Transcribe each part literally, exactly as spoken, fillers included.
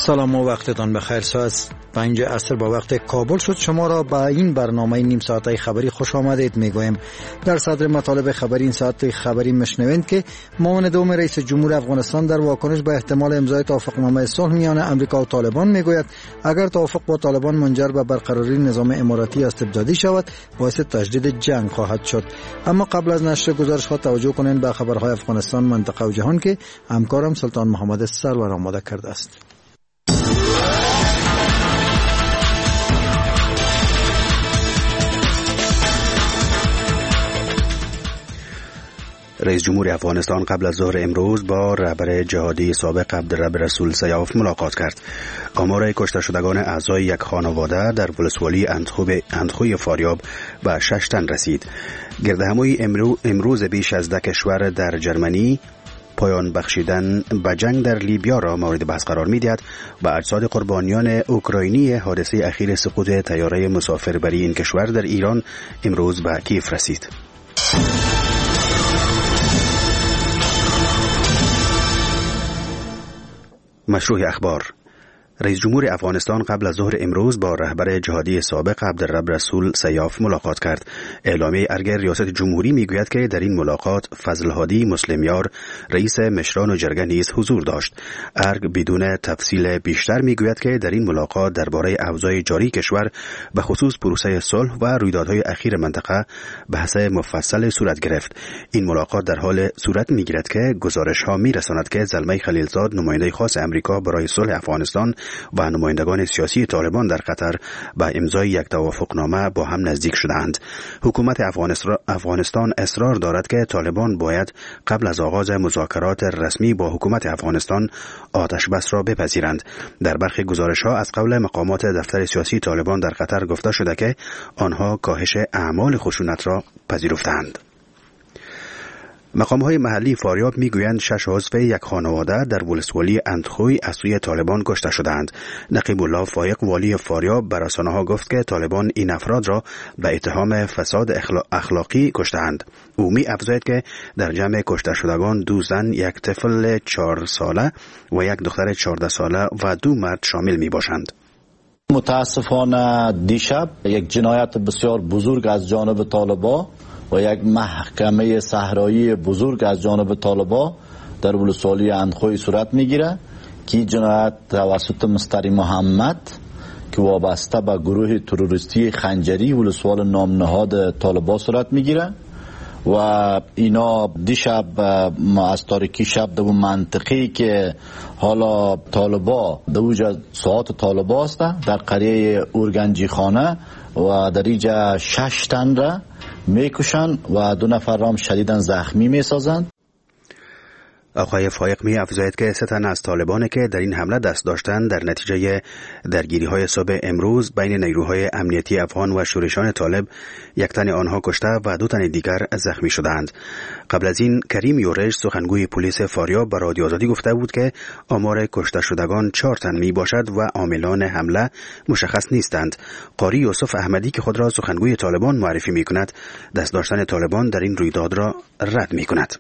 سلام و وقتتان بخیر. ساعت پنج عصر با وقت کابل شد. شما را با این برنامه نیم ساعته خبری خوش آمدید میگویم. در صدر مطالب خبری این ساعت خبری مشنوید که معاون دوم رئیس جمهور افغانستان در واکنش به احتمال امضای توافقنامه صلح میان امریکا و طالبان میگوید اگر توافق با طالبان منجر به برقراری نظام اماراتی استبدادی شود باعث تجدید جنگ خواهد شد. اما قبل از نشر گزارش ها توجه کنید به خبرهای افغانستان، منطقه و جهان که همکارم سلطان محمد سرور آماده کرده است. رئیس جمهور افغانستان قبل از ظهر امروز با رهبر جهادی سابق عبدالرب رسول سیاف ملاقات کرد. آمار کشته شدگان اعضای یک خانواده در ولسوالی اندخوی فاریاب به شش تن رسید. گردهمایی امرو امروز بیش از ده کشور در جرمنی پایان بخشیدن به جنگ در لیبیا را مورد بحث قرار می‌دهد و اجساد قربانیان اوکراینی حادثه اخیر سقوط طیاره مسافربری این کشور در ایران امروز به کیف رسید. مشروع اخبار. رئیس جمهور افغانستان قبل از ظهر امروز با رهبر جهادی سابق عبدالرب رسول سیاف ملاقات کرد. اعلامیه ارگ ریاست جمهوری میگوید که در این ملاقات فضل هادی مسلمیار رئیس مشران و جرگه نیز حضور داشت. ارگ بدون تفصیل بیشتر میگوید که در این ملاقات درباره اوضاع جاری کشور به خصوص پروسه صلح و رویدادهای اخیر منطقه بحث مفصل صورت گرفت. این ملاقات در حال صورت میگیرد که گزارش ها میرساند که زلمه خلیلزاد نماینده خاص امریکا برای صلح افغانستان و نمایندگان سیاسی طالبان در قطر به امضای یک توافقنامه با هم نزدیک شدند. حکومت افغانستان اصرار دارد که طالبان باید قبل از آغاز مذاکرات رسمی با حکومت افغانستان آتش بس را بپذیرند. در برخی گزارش‌ها از قبل مقامات دفتر سیاسی طالبان در قطر گفته شده که آنها کاهش اعمال خشونت را پذیرفتند. مقام‌های محلی فاریاب میگویند شش عضو یک خانواده در ولسوالی اندخوی از سوی طالبان کشته شدند. نقیب الله فایق والی فاریاب بر رسانه‌ها گفت که طالبان این افراد را به اتهام فساد اخلاقی کشتند. او می افزاید که در جمع کشته شدگان دو زن، یک طفل چهار ساله و یک دختر چهارده ساله و دو مرد شامل می باشند. متاسفانه دیشب یک جنایت بسیار بزرگ از جانب طالبان و یک محکمه صحرایی بزرگ از جانب طالبان در ولسوالی اندخوی صورت میگیره که جنایت توسط مستری محمد که وابسته به گروه تروریستی خنجری ولسوال نامنهاد طالبان صورت میگیره و اینا دیشب از تاریکی شب در منطقی که حالا طالبان در اوج ساعات طالبان است در قریه اورگنجی خانه و در اینجا شش تن را میکشن و دو نفر را هم شدیداً زخمی میسازند. آقای فایق می افزاید که سه تن از طالبانی که در این حمله دست داشتند در نتیجه درگیری‌های صبح امروز بین نیروهای امنیتی افغان و شورشیان طالب یک تن آنها کشته و دو تن دیگر زخمی شدند. قبل از این کریم یورش سخنگوی پلیس فاریاب به رادیو آزادی گفته بود که آمار کشته شدگان چهار تن می باشد و عاملان حمله مشخص نیستند. قاری یوسف احمدی که خود را سخنگوی طالبان معرفی می کند دست داشتن طالبان در این رویداد را رد می کند.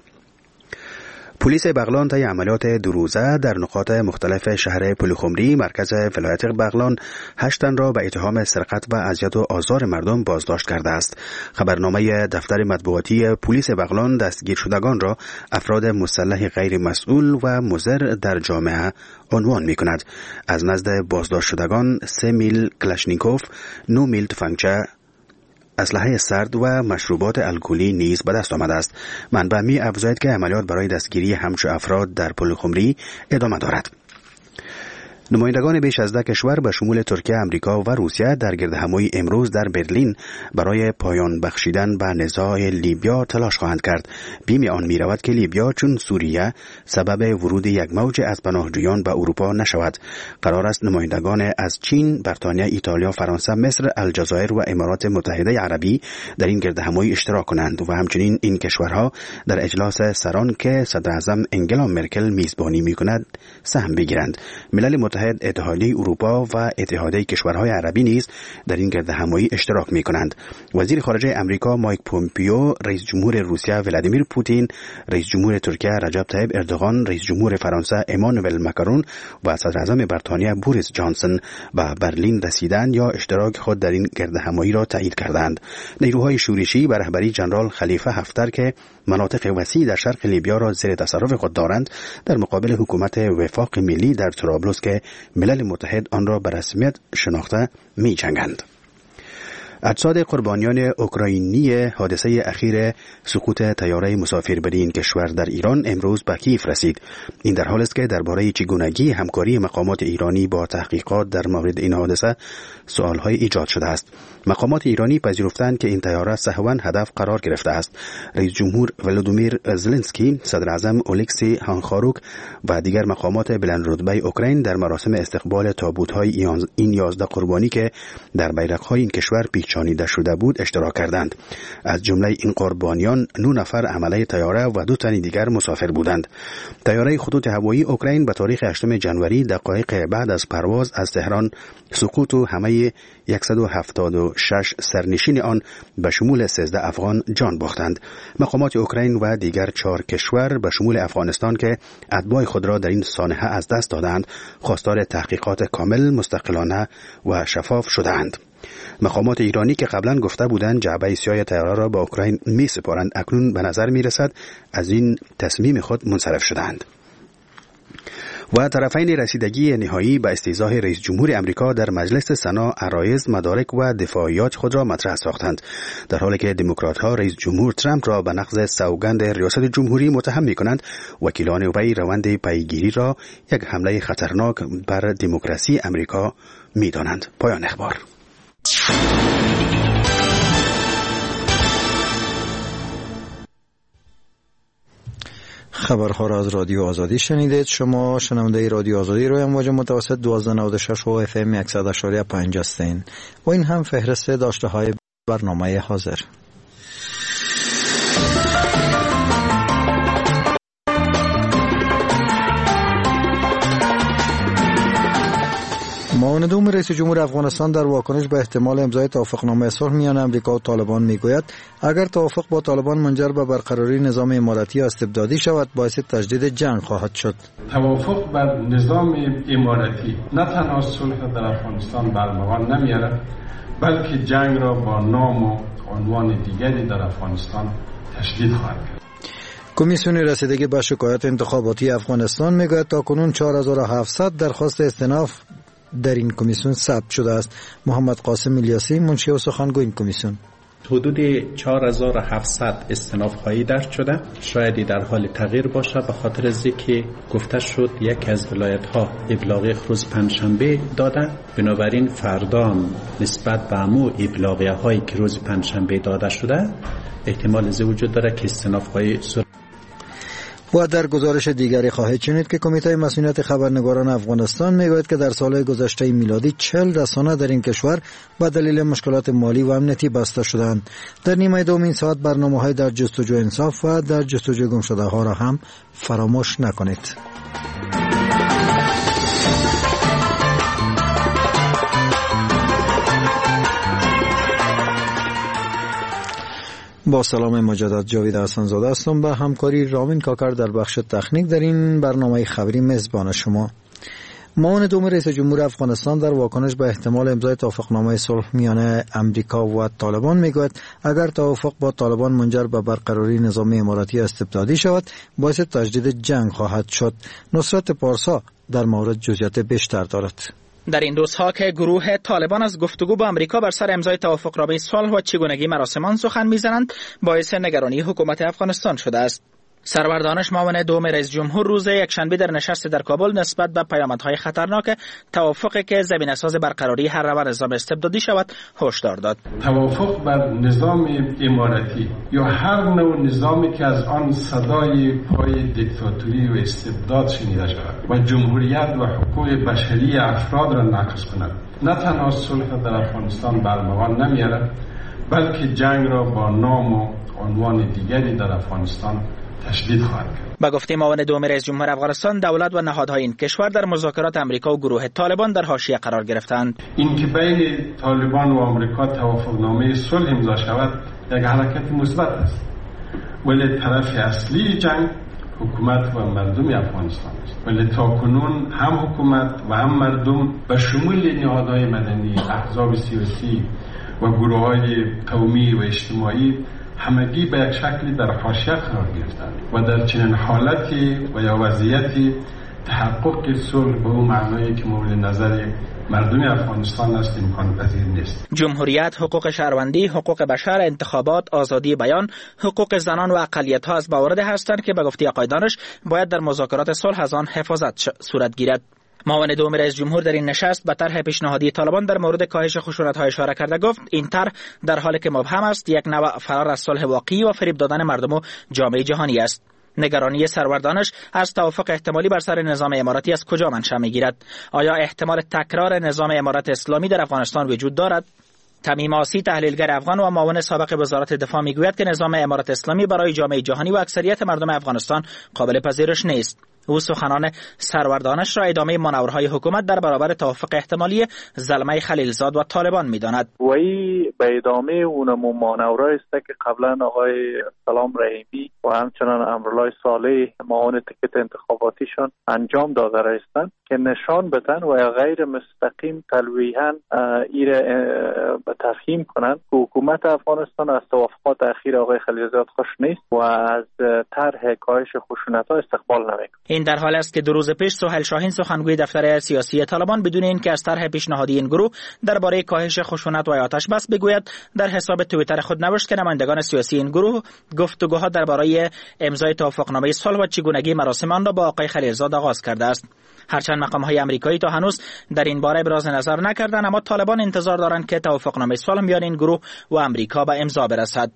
پلیس بغلان طی عملیات دو روزه در نقاط مختلف شهر پلخمری مرکز ولایت بغلان هشت تن را به اتهام سرقت و اذیت و آزار مردم بازداشت کرده است. خبرنامه دفتر مطبوعاتی پلیس بغلان دستگیر شدگان را افراد مسلح غیر مسئول و مضر در جامعه عنوان می کند. از نزد بازداشت شدگان سه میل کلاشنیکوف، نه میل تفنگچه، اسلحه سرد و مشروبات الکلی نیز به دست آمده است. منبع می افزاید که عملیات برای دستگیری همچو افراد در پلخمری ادامه دارد. نمایندگان بیش از ده کشور به شمول ترکیه، امریکا و روسیه در گردهمایی امروز در برلین برای پایان بخشیدن به نزاع لیبیا تلاش خواهند کرد. بیم آن می رود که لیبیا چون سوریه سبب ورود یک موج از پناهجویان به اروپا نشود. قرار است نمایندگان از چین، بریتانیا، ایتالیا، فرانسه، مصر، الجزایر و امارات متحده عربی در این گردهمایی اشتراک کنند و همچنین این کشورها در اجلاس سران که صدر اعظم انگلا مرکل میزبانی می کند سهم بگیرند. ملل متحد متحد، اتحادیه اروپا و اتحادیه کشورهای عربی نیز در این گردهمایی اشتراک می‌کنند. وزیر خارجه امریکا مایک پومپیو، رئیس جمهور روسیه ولادیمیر پوتین، رئیس جمهور ترکیه رجب طیب اردوغان، رئیس جمهور فرانسه امانوئل ماکرون و صدر اعظم بریتانیا بوریس جانسون به برلین رسیدند یا اشتراک خود در این گردهمایی را تایید کردند. نیروهای شورشی به رهبری جنرال خلیفه حفتر که مناطق وسیع در شرق لیبیا را زیر تصرف خود دارند، در مقابل حکومت وفاق ملی در طرابلس که ملل متحد آن را به رسمیت شناخته می جنگند. اجساد قربانیان اوکراینی حادثه اخیر سقوط طیاره مسافربری این کشور در ایران امروز به کیف رسید. این در حالی است که درباره چگونگی همکاری مقامات ایرانی با تحقیقات در مورد این حادثه سوال‌های ایجاد شده است. مقامات ایرانی پذیرفتند که این طیاره سهواً هدف قرار گرفته است. رئیس جمهور ولودیمیر زلنسکی، صدر اعظم اولکسی هانخاروک و دیگر مقامات بلندرتبه اوکراین در مراسم استقبال تابوت‌های این یازده قربانی که در بیرق‌های این کشور پیچانیده شده بود اشتراک کردند. از جمله این قربانیان نه نفر حامله طیاره و دو تن دیگر مسافر بودند. طیاره خطوط هوایی اوکراین به تاریخ هشتم ژانویه دقایق بعد از پرواز از تهران سقوط و همه صد و هفتاد و شش سرنشین آن به شمول سیزده افغان جان باختند. مقامات اوکراین و دیگر چهار کشور به شمول افغانستان که اتباع خود را در این سانحه از دست دادند، خواستار تحقیقات کامل، مستقلانه و شفاف شدند. مقامات ایرانی که قبلا گفته بودند جعبه سیاه طیاره را به اوکراین می سپارند، اکنون به نظر می رسد از این تصمیم خود منصرف شدند. و طرفین رسیدگی نهایی به استیضاح رئیس جمهور امریکا در مجلس سنا عرایض، مدارک و دفاعیات خود را مطرح ساختند، در حالی که دموکرات‌ها رئیس جمهور ترامپ را به نقض سوگند ریاست جمهوری متهم می‌کنند. وکیلان وی روند پیگیری را یک حمله خطرناک بر دموکراسی امریکا می‌دانند. پایان اخبار. خبرها را از رادیو آزادی شنیدید. شما شنونده رادیو آزادی روی امواج متوسط دوازده نود و شش و اف ام صد و پنج هستین و این هم فهرست داشته های برنامه حاضر. معاون دوم رئیس جمهور افغانستان در واکنش به احتمال امضای توافقنامه صلح میان امریکا و طالبان میگوید اگر توافق با طالبان منجر به برقراری نظام اماراتی یا استبدادی شود باعث تجدید جنگ خواهد شد. توافق بر نظام اماراتی نه تنها صلح در افغانستان برمغان نمیاره، بلکه جنگ را با نام و عنوان دیگری در افغانستان تشدید خواهد کرد. کمیسیون رسیدگی به شکایات انتخاباتی افغانستان میگوید تاکنون چهار هزار و هفتصد درخواست استئناف در این کمیسیون ثبت شده است. محمد قاسم الیاسی، منشی و سخنگوی این کمیسیون: حدود چهار هزار و هفتصد استئناف خواهی درج شده. شاید در حال تغییر باشه به خاطر از اینکه گفته شد یک از ولایت ها ابلاغیه روز پنجشنبه داده، بنابراین فردا نسبت به همون ابلاغیه هایی که روز پنجشنبه داده شده احتمال از وجود داره که استئناف خواهی صورت. و در گزارش دیگری خواهید شنید که کمیته مسئولیت خبرنگاران افغانستان میگوید که در سال گذشته میلادی چهل رسانه در این کشور به دلیل مشکلات مالی و امنیتی بسته شدند. در نیمه دوم این ساعت برنامه‌های در جستجوی انصاف و در جستجوی گمشده ها را هم فراموش نکنید. با سلام مجدد، جاوید حسن‌زاده هستم به همکاری رامین کاکر در بخش تکنیک در این برنامه خبری میزبان شما. معاون دوم رئیس جمهور افغانستان در واکنش به احتمال امضای توافقنامه صلح میان امریکا و طالبان میگوید اگر توافق با طالبان منجر به برقراری نظام اماراتی استبدادی شود باعث تجدید جنگ خواهد شد. نصرت پارسا در مورد جزئیات بیشتر دارد. در این روزها که گروه طالبان از گفتگو با امریکا بر سر امضای توافقنامه صلح و چگونگی مراسم آن سخن میزنند باعث نگرانی حکومت افغانستان شده است. سرور دانش، معاون دوم رئیس جمهور، روز یکشنبه در نشست در کابل نسبت به پیامدهای خطرناک توافقی که زمینه‌ساز برقراری هر روند نظام استبدادی شود هشدار داد. توافق بر نظام اماراتی یا هر نوع نظامی که از آن صدای پای دیکتاتوری و استبداد شنیده شود و جمهوریت و حقوق بشری افراد را نقض کند نه تنها صلح در افغانستان برمغان نمیاره، بلکه جنگ را با نام و عنوان دیگری در افغانستان تشدید خواهد کرد. با گفته معاون دوم رئیس جمهور افغانستان، دولت و نهادهای این کشور در مذاکرات آمریکا و گروه طالبان در حاشیه قرار گرفتند. اینکه بین طالبان و آمریکا توافقنامه صلح امضا شود یک حرکت مثبت است، ولی طرف اصلی جنگ حکومت و مردم افغانستان است. ولی تاکنون هم حکومت و هم مردم به شمول نهادهای مدنی، احزاب سیاسی و گروه‌های قومی و اجتماعی همگی به یک شکلی در حاشیه قرار گرفتند و در چنین حالتی و یا وضعیتی تحقق صلح به اون معنایی که مورد نظر مردم افغانستان است امکان پذیر نیست. جمهوریت، حقوق شهروندی، حقوق بشر، انتخابات، آزادی بیان، حقوق زنان و اقلیت‌ها از موارد هستند که به گفته آقای دانش باید در مذاکرات صلح از آن حفاظت صورت گیرد. معاون دوم رئیس جمهور در این نشست به طرح پیشنهادی طالبان در مورد کاهش خشونت‌ها اشاره کرده گفت این طرح در حالی که مبهم است یک نوع فرار از صلح واقعی و فریب دادن مردم و جامعه جهانی است. نگرانی سروردانش از توافق احتمالی بر سر نظام اماراتی از کجا منشأ می‌گیرد؟ آیا احتمال تکرار نظام امارت اسلامی در افغانستان وجود دارد؟ تمیم آسی، تحلیلگر افغان و معاون سابق وزارت دفاع میگوید که نظام امارت اسلامی برای جامعه جهانی و اکثریت مردم افغانستان قابل پذیرش نیست. او سخنان سروردانش را ادامه مانورهای حکومت در برابر توافق احتمالی زلمه خلیلزاد و طالبان می‌داند. وی به ادامه اونمو مانورهای است که قبلا آقای سلام رحیمی و همچنان امرالله صالح معاون تکت انتخاباتیشان انجام داده هستند که نشان بدن و غیر مستقیم تلویحاً ایره به تفهیم کنند که حکومت افغانستان از توافقات اخیر آقای خلیلزاد خوش نیست و از طرح کاهش خشونت‌ها استقبال نمی‌کند. این در حال است که دو روز پیش سهیل شاهین سخنگوی دفتر سیاسی طالبان بدون اینکه از طرح پیشنهادی این گروه درباره کاهش خشونت و آتش بس بگوید در حساب توییتر خود نوشت که نمایندگان سیاسی این گروه گفتگوها درباره امضای توافقنامه صلح و چگونگی مراسم آن را با آقای خلیلزاد آغاز کرده است. هرچند مقام‌های آمریکایی تا هنوز در این باره ابراز نظر نکردند، اما طالبان انتظار دارند که توافقنامه صلح میان این گروه و آمریکا به امضا برسد.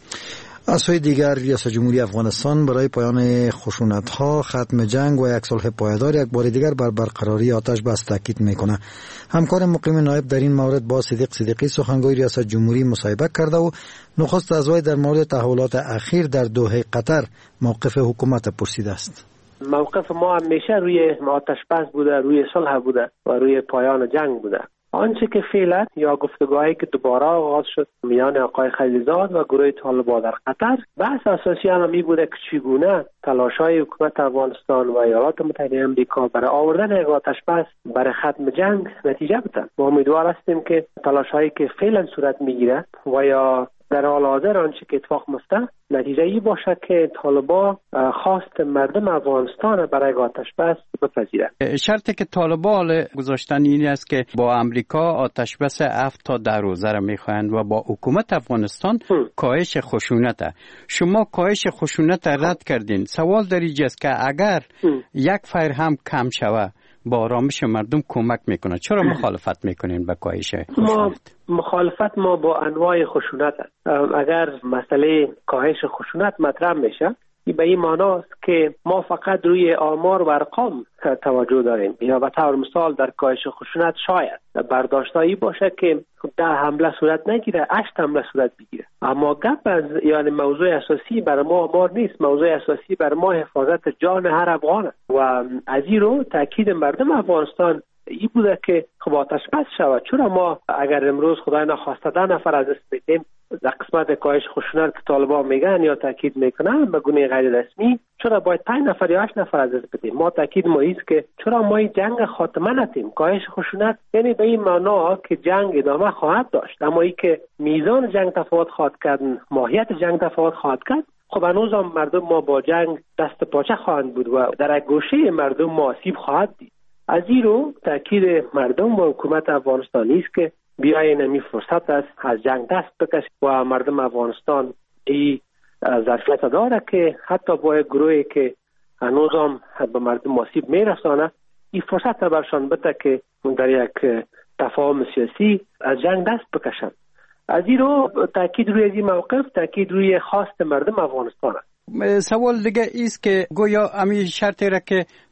از سوی دیگر ریاست جمهوری افغانستان برای پایان خشونت‌ها، ختم جنگ و یک صلح پایدار یک بار دیگر بر برقراری آتش بس تاکید می‌کند. همکار مقیم نایب در این مورد با صدیق صدیقی سخنگوی ریاست جمهوری مصاحبه کرده و نخست از وی در مورد تحولات اخیر در دوحه قطر موقف حکومت پرسیده است. موقف ما همیشه روی آتش بس بوده، روی صلح بوده و روی پایان جنگ بوده. آنچه که فعلا یا گفتگوهایی که دوباره آغاز شد میان آقای خلیلزاد و گروه طالبان در قطر، بحث اساسی هم می بوده که چگونه تلاش‌های حکومت افغانستان و ایالات متحده آمریکا برای آوردن یک آتش بس برای ختم جنگ نتیجه بدن. ما امیدوار هستیم که تلاش‌هایی که فعلا صورت میگیره و یا در حال حاضر آنچه که اتفاق میفته نتیجه ای باشه که طالبان خواست مردم افغانستان برای آتش بس بپذیرند. شرطی که طالبان گذاشتن این است که با امریکا آتش بس هفت تا ده روزه را میخواهند و با حکومت افغانستان کاهش خشونت. شما کاهش خشونت رد کردین. سوال در اینجا است که اگر هم. یک فیر هم کم شود با آرامش مردم کمک میکنه، چرا مخالفت میکنین به کاهش خشونت؟ مخالفت ما با انواع خشونت است. اگر مسئله کاهش خشونت مطرح میشه، به این معناست که ما فقط روی آمار و ارقام توجه داریم. یا به طور مثال در کاهش خشونت شاید برداشتایی باشه که ده حمله صورت نگیره، هشت حمله صورت بگیره. اما گپ از یعنی موضوع اساسی برای ما آمار نیست. موضوع اساسی برای ما حفاظت جان هر افغان است و از این رو تاکید مردم افغانستان این بوده که خب آتش بس شود. چرا ما اگر امروز خدای نخواسته ده نفر از دست بدیم در قسمت کاهش خشونت که طالبان میگن یا تاکید میکنن به گونه غیر رسمی، چرا باید پنج نفر یا هشت نفر از دست بدیم؟ ما تاکید ما است که چرا ما این جنگ خاتمه ندیم. کاهش خشونت یعنی به این معنا که جنگ ادامه خواهد داشت، اما ای که میزان جنگ تفاوت خواهد کرد، ماهیت جنگ تفاوت خواهد کرد، خب هنوز هم مردم ما با جنگ دست پاچه خواهند بود و در گوشه مردم ما آسیب خواهد دید. از این رو تاکید مردم و حکومت افغانستان است که بیاین نمی فرصت است از جنگ دست بکشید و مردم افغانستان این ظرفیت داره که حتی با گروهی که هنوز هم به مردم آسیب میرسانه این فرصت را برشان بده که در یک تفاهم سیاسی از جنگ دست بکشند. از این رو تاکید روی این موقف تاکید روی خواست مردم افغانستان است. سوال دیگه ایست که گویا همین شرطی را که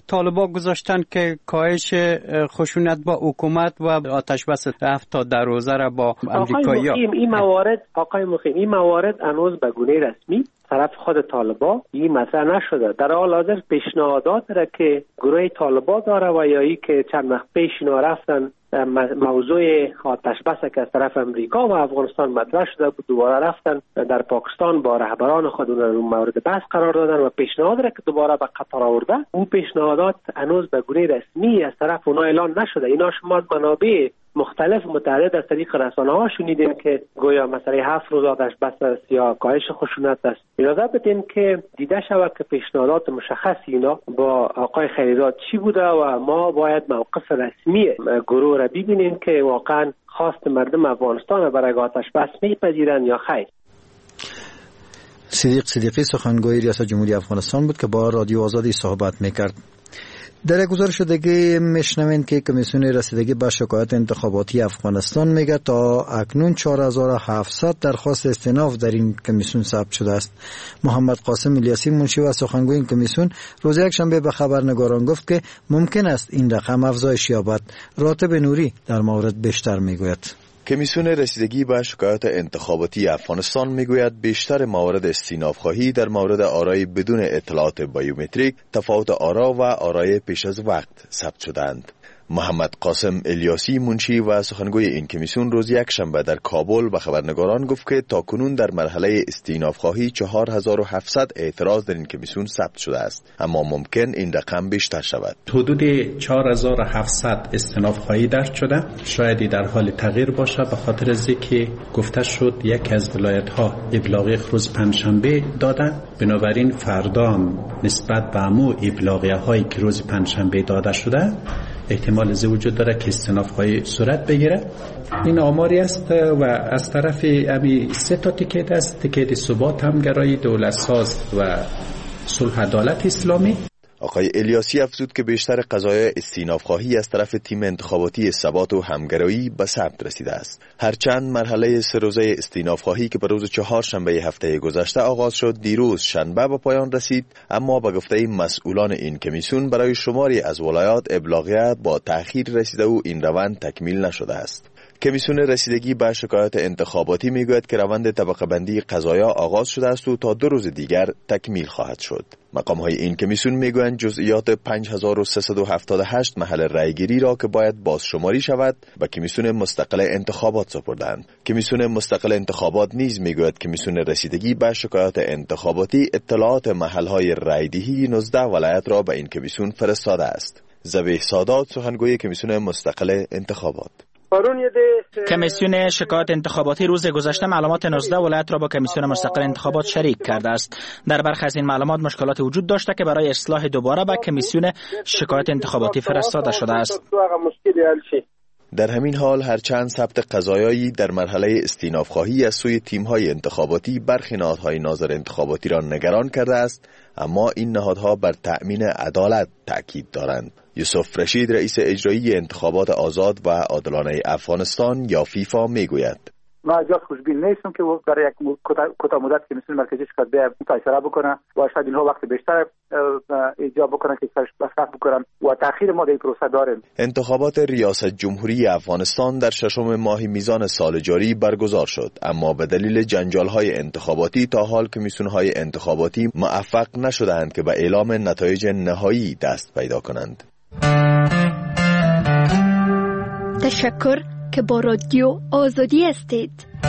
طالبان گذاشتن که کاهش خشونت با حکومت و آتش بس هفت تا در روزه را با امریکایی ها. این موارد آقای مخیم این موارد هنوز به گونه رسمی طرف خود طالبان این مطرح نشده. در حال حاضر پیشنهادات را که گروه طالبان داره و یا ای که چند وقت پیش اینا رفتن موضوع آتش بس که از طرف امریکا و افغانستان مطرح شده بود، دوباره رفتن در پاکستان با رهبران خود اون مورد بحث قرار دادن و پیشنهاد را که دوباره به قطار آورده، اون پیشنهادات هنوز به گونه رسمی از طرف اونا اعلان نشده. اینا شما منابع مختلف متعدد از طریق رسانه ها شنیدیم که گویا مسئله هفت روز آتش بس است یا کاهش خشونت است. اجازه بدین که دیده شود که پیشنهادات مشخص اینا با آقای خلیزاد چی بوده و ما باید موقف رسمی گروه را ببینیم که واقعا خواست مردم افغانستان برای آتش بس میپذیرند یا خیر. صدیق صدیقی سخنگوی ریاست جمهوری افغانستان بود که با رادیو آزادی صحبت میکرد. در گزارش دیگه میشنوین که کمیسیون رسیدگی به شکایت انتخاباتی افغانستان میگه تا اکنون چهار هزار و هفتصد درخواست استئناف در این کمیسیون ثبت شده است. محمد قاسم الیاسی منشی و سخنگوی این کمیسیون روز یکشنبه به خبرنگاران گفت که ممکن است این رقم افزایش یابد. راتب نوری در مورد بیشتر میگوید. کمیسیون رسیدگی به شکایات انتخاباتی افغانستان میگوید بیشتر موارد استئناف خواهی در مورد آرای بدون اطلاعات بیومتریک، تفاوت آرا و آرای پیش از وقت ثبت شدند. محمد قاسم الیاسی منشی و سخنگوی این کمیسیون روز یکشنبه در کابل به خبرنگاران گفت که تاکنون در مرحله استئناف خواهی چهار هزار و هفتصد اعتراض در این کمیسیون ثبت شده است، اما ممکن این رقم بیشتر شود. حدود چهار هزار و هفتصد استئناف خواهی درج شده، شاید در حال تغییر باشه به خاطر از اینکه گفته شد یک از ولایت ها ابلاغی روز پنجشنبه دادن، بنابراین فردا نسبت به همون ابلاغیه هایی که روز پنجشنبه داده شده احتمال از وجود داره که استئناف خواهی صورت بگیره. این آماری است و از طرف امی سه تا تیکت است: تیکت ثبات، همگرایی، دولت ساز و صلح عدالت اسلامی. آقای الیاسی افزود که بیشتر قضایای استئناف خواهی از طرف تیم انتخاباتی ثبات و همگرایی به ثبت رسیده است. هرچند مرحله سه روزه استئناف خواهی که به روز چهارشنبه هفته گذشته آغاز شد دیروز شنبه به پایان رسید، اما به گفته مسئولان این کمیسیون برای شماری از ولایات ابلاغیه با تأخیر رسیده و این روند تکمیل نشده است. کمیسیون رسیدگی به شکایات انتخاباتی میگوید که روند طبقه بندی قضایا آغاز شده است و تا دو روز دیگر تکمیل خواهد شد. مقام های این کمیسیون میگویند جزئیات پنج هزار و سیصد و هفتاد و هشت محل رأیگیری را که باید بازشماری شود به کمیسیون مستقل انتخابات سپردند. کمیسیون مستقل انتخابات نیز میگوید کمیسیون رسیدگی به شکایات انتخاباتی اطلاعات محل های رأیدهی نوزده ولایت را به این کمیسیون فرستاده است. ذبیح سادات سخنگوی کمیسیون مستقل انتخابات: کمیسیون شکایات انتخاباتی روز گذشته معلومات نوزده ولایت را با کمیسیون مستقل انتخابات شریک کرده است. در برخی از این معلومات مشکلات وجود داشته که برای اصلاح دوباره به کمیسیون شکایات انتخاباتی فرستاده شده است. در همین حال هرچند ثبت قضایایی در مرحله استئناف خواهی از سوی تیم‌های انتخاباتی برخی نهادهای ناظر انتخاباتی را نگران کرده است، اما این نهادها بر تأمین عدالت تأکید دارند. یوسف رشید رئیس اجرایی انتخابات آزاد و عادلانه افغانستان یا فیفا میگوید: ما از خوشبین نیستم که برای یک کوتاه مدت که کمیسیون مرکزی شکایت به مطالعه بکنه و شاید اینها وقت بیشتر ایجاب بکنن که سرش بسخت بکنن و تأخیر ما در پروسه داریم. انتخابات ریاست جمهوری افغانستان در ششم ماه میزان سال جاری برگزار شد، اما به دلیل جنجال‌های انتخاباتی تا حال کمیسیون‌های انتخاباتی موفق نشدند که به اعلام نتایج نهایی دست پیدا کنند. تشکر که با رادیو آزادی هستید.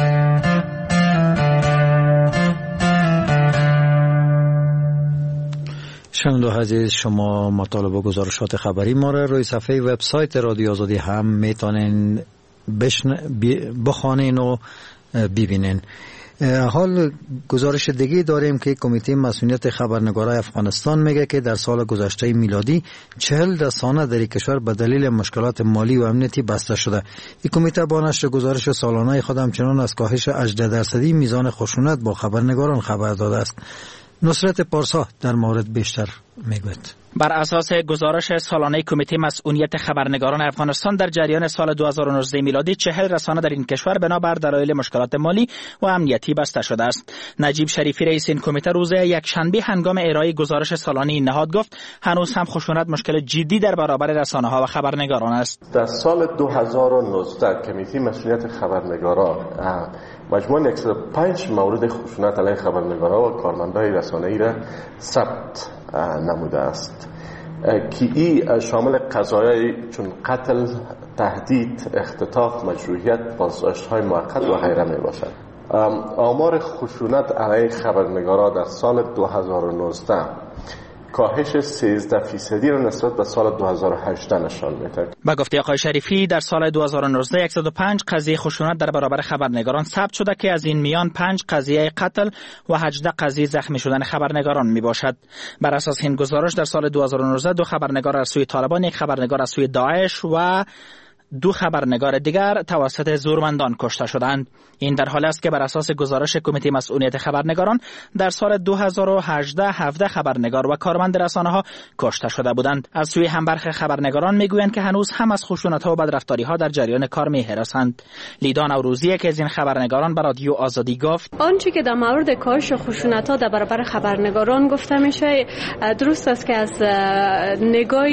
شنونده عزیز، شما مطالب و گزارشات خبری ما را روی صفحه وبسایت رادیو آزادی هم میتونین بخوانین و ببینین. حال گزارش دیگه داریم که کمیته مسئولیت خبرنگارای افغانستان میگه که در سال گذشته میلادی چهل رسانه در کشور به دلیل مشکلات مالی و امنیتی بسته شده. این کمیته با نشر گزارش سالانه خود همچنان از کاهش هجده درصدی میزان خشونت با خبرنگاران خبر داده است. نصرت پارسا در مورد بیشتر میگوید بر اساس گزارش سالانه کمیته مسئولیت خبرنگاران افغانستان در جریان سال دو هزار و نوزده میلادی چهل رسانه در این کشور بنابر دلایل مشکلات مالی و امنیتی بسته شده است. نجیب شریفی رئیس این کمیته روز یکشنبه هنگام ارائه گزارش سالانه این نهاد گفت هنوز هم خشونت مشکل جدی در برابر رسانه ها و خبرنگاران است. در سال دو هزار و نوزده کمیته مسئولیت خبرنگاران مجموعاً صد و پنج مورد خشونت علیه خبرنگاران و کارمندان رسانه‌ای را ثبت نموده است که این شامل قضایای چون قتل، تهدید، اختطاف، مجروحیت، بازداشت‌های موقت و غیره می باشد. آمار خشونت علیه خبرنگاران در سال دو هزار و نوزده کاهش سیزده فیصدی را نسبت به سال دو هزار و هجده نشان می‌دهد. با گفته آقای شریفی در سال دو هزار و نوزده صد و پنج قضیه خشونت در برابر خبرنگاران ثبت شده که از این میان پنج قضیه قتل و هجده قضیه زخمی شدن خبرنگاران میباشد. بر اساس این گزارش در سال دو هزار و نوزده دو خبرنگار از سوی طالبان، یک خبرنگار از سوی داعش و دو خبرنگار دیگر توسط زورمندان کشته شدند. این در حالی است که بر اساس گزارش کمیته مسئولیت خبرنگاران در سال دو هزار و هجده هفده خبرنگار و کارمند رسانه‌ها کشته شده بودند. از سوی هم برخی خبرنگاران میگویند که هنوز هم از خشونت‌ها و بدرفتاری‌ها در جریان کار می‌هراسند. لیدا نوروزی که از این خبرنگاران به رادیو آزادی گفت آنچه که در مورد کاهش خشونت‌ها در برابر خبرنگاران گفته میشه درست است که از نگاه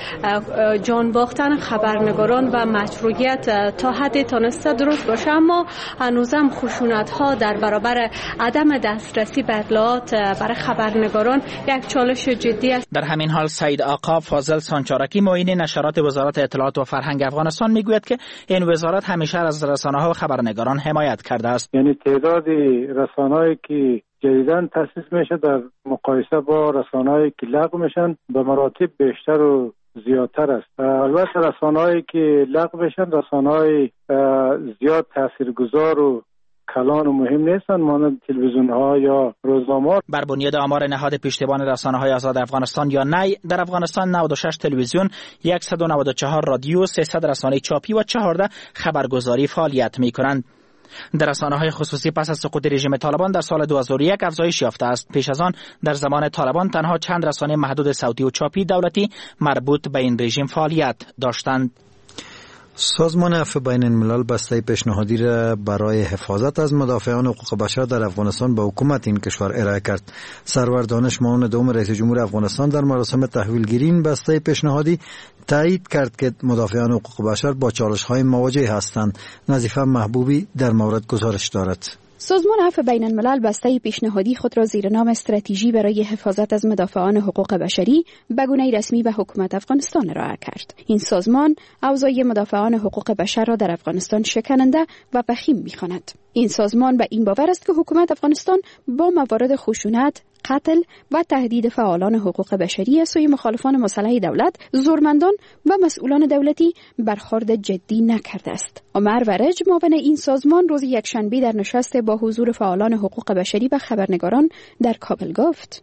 جان باختن خبرنگاران و مشروعیت تا حدی تانسته درست باشه، اما هنوزم خشونت‌ها در برابر عدم دسترسی به اطلاعات برای خبرنگاران یک چالش جدی است. در همین حال سید آقا فاضل سانچارکی معین نشرات وزارت اطلاعات و فرهنگ افغانستان میگوید که این وزارت همیشه از رسانه‌ها و خبرنگاران حمایت کرده است. یعنی تعداد رسانه‌ای که جدیداً تأسیس میشه در مقایسه با رسانه‌ای که لغو میشن به مراتب بیشتر و زیادتر است. البته رسانه‌هایی که لغو بشن رسانه‌های زیاد تاثیرگذار و کلان و مهم نیستن، مانند تلویزیون‌ها یا روزنامه‌ها. بر بنیاد آمار نهاد پشتیبان رسانه‌های آزاد افغانستان یا نی، در افغانستان نود و شش تلویزیون، صد و نود و چهار رادیو، سیصد رسانه چاپی و چهارده خبرگزاری فعالیت می‌کنند. در رسانه‌های خصوصی پس از سقوط رژیم طالبان در سال دو هزار و یک افزایش یافته است. پیش از آن در زمان طالبان تنها چند رسانه محدود صوتی و چاپی دولتی مربوط به این رژیم فعالیت داشتند. سازمان عفو بین الملل بسته پیشنهادی را برای حفاظت از مدافعان حقوق بشر در افغانستان به حکومت این کشور ارائه کرد. سرور دانش معاون دوم رئیس جمهور افغانستان در مراسم تحویلگیری این بسته پیشنهادی تایید کرد که مدافعان حقوق بشر با چالش‌های مواجه هستند. نظیفه محبوبی در مورد گزارش دارد. سازمان عفو بین الملل بسته پیشنهادی خود را زیر نام استراتژی برای حفاظت از مدافعان حقوق بشری به گونه رسمی به حکومت افغانستان ارائه کرد. این سازمان اوضاع مدافعان حقوق بشر را در افغانستان شکننده و وخیم می‌خواند. این سازمان به این باور است که حکومت افغانستان با موارد خشونت، قتل و تهدید فعالان حقوق بشری از سوی مخالفان مسلح دولت، زورمندان و مسئولان دولتی برخورد جدی نکرده است. عمر ورج معاون این سازمان روز یکشنبه در نشست با حضور فعالان حقوق بشری و خبرنگاران در کابل گفت: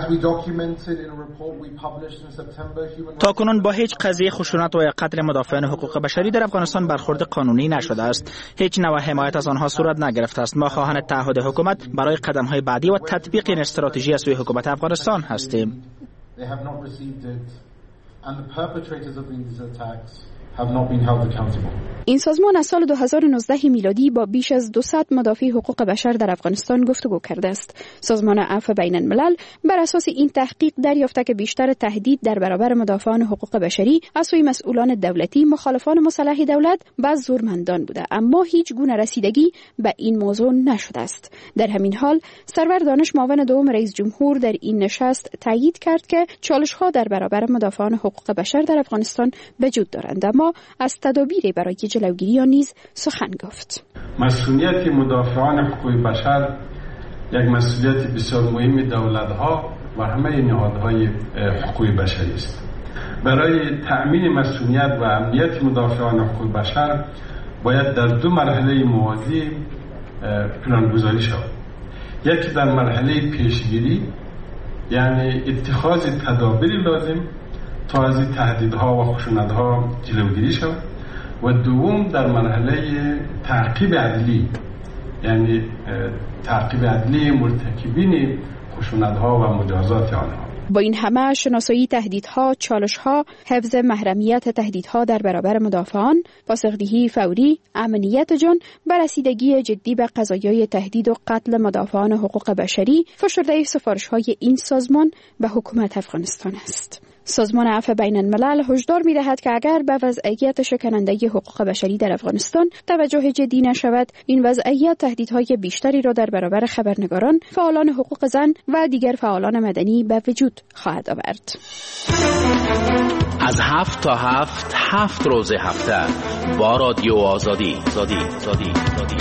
تاکنون با هیچ قضیه خشونت و یا قتل مدافعان حقوق بشری در افغانستان برخورد قانونی نشده است. هیچ نوع حمایت از آنها صورت نگرفته است. ما خواهان تعهد حکومت برای قدم‌های بعدی و تطبیق این استراتژی از سوی حکومت افغانستان هستیم. این سازمان از سال دو هزار و نوزده میلادی با بیش از دویست مدافع حقوق بشر در افغانستان گفتگو کرده است. سازمان عفو بین الملل بر اساس این تحقیق دریافته که بیشتر تهدید در برابر مدافعان حقوق بشری از سوی مسئولان دولتی، مخالفان مسلح دولت و زورمندان بوده، اما هیچ گونه رسیدگی به این موضوع نشده است. در همین حال سرور دانش معاون دوم رئیس جمهور در این نشست تایید کرد که چالش‌ها در برابر مدافعان حقوق بشر در افغانستان وجود دارند، اما از تدابیر برای جلوگیری آن نیز سخن گفت. مسئولیت مدافعان حقوق بشر یک مسئولیت بسیار مهم دولت‌ها و همه نهادهای حقوق بشری است. برای تأمین مسئولیت و امنیت مدافعان حقوق بشر باید در دو مرحله موازی پلان‌گذاری شود. یکی در مرحله پیشگیری، یعنی اتخاذ تدابیر لازم تا از تهدیدها و خشونت‌ها جلوگیری شود، و دوم در مرحله تعقیب عدلی، یعنی تعقیب عدلی مرتکبین خشونت‌ها و مجازات آنها. با این همه شناسایی تهدیدها، چالشها، حفظ محرمیت تهدیدها در برابر مدافعان، پاسخدهی فوری، امنیت جان و رسیدگی جدی به قضایای تهدید و قتل مدافعان حقوق بشری فشرده سفارش‌های این سازمان به حکومت افغانستان است. سازمان عفو بین الملل هشدار می دهد که اگر به وضعیت شکننده حقوق بشری در افغانستان توجه جدی نشود، این وضعیت تهدیدهای بیشتری را در برابر خبرنگاران، فعالان حقوق زن و دیگر فعالان مدنی به وجود خواهد آورد. از هفت تا هفت هفت روز هفته با رادیو آزادی. زادی. زادی. زادی.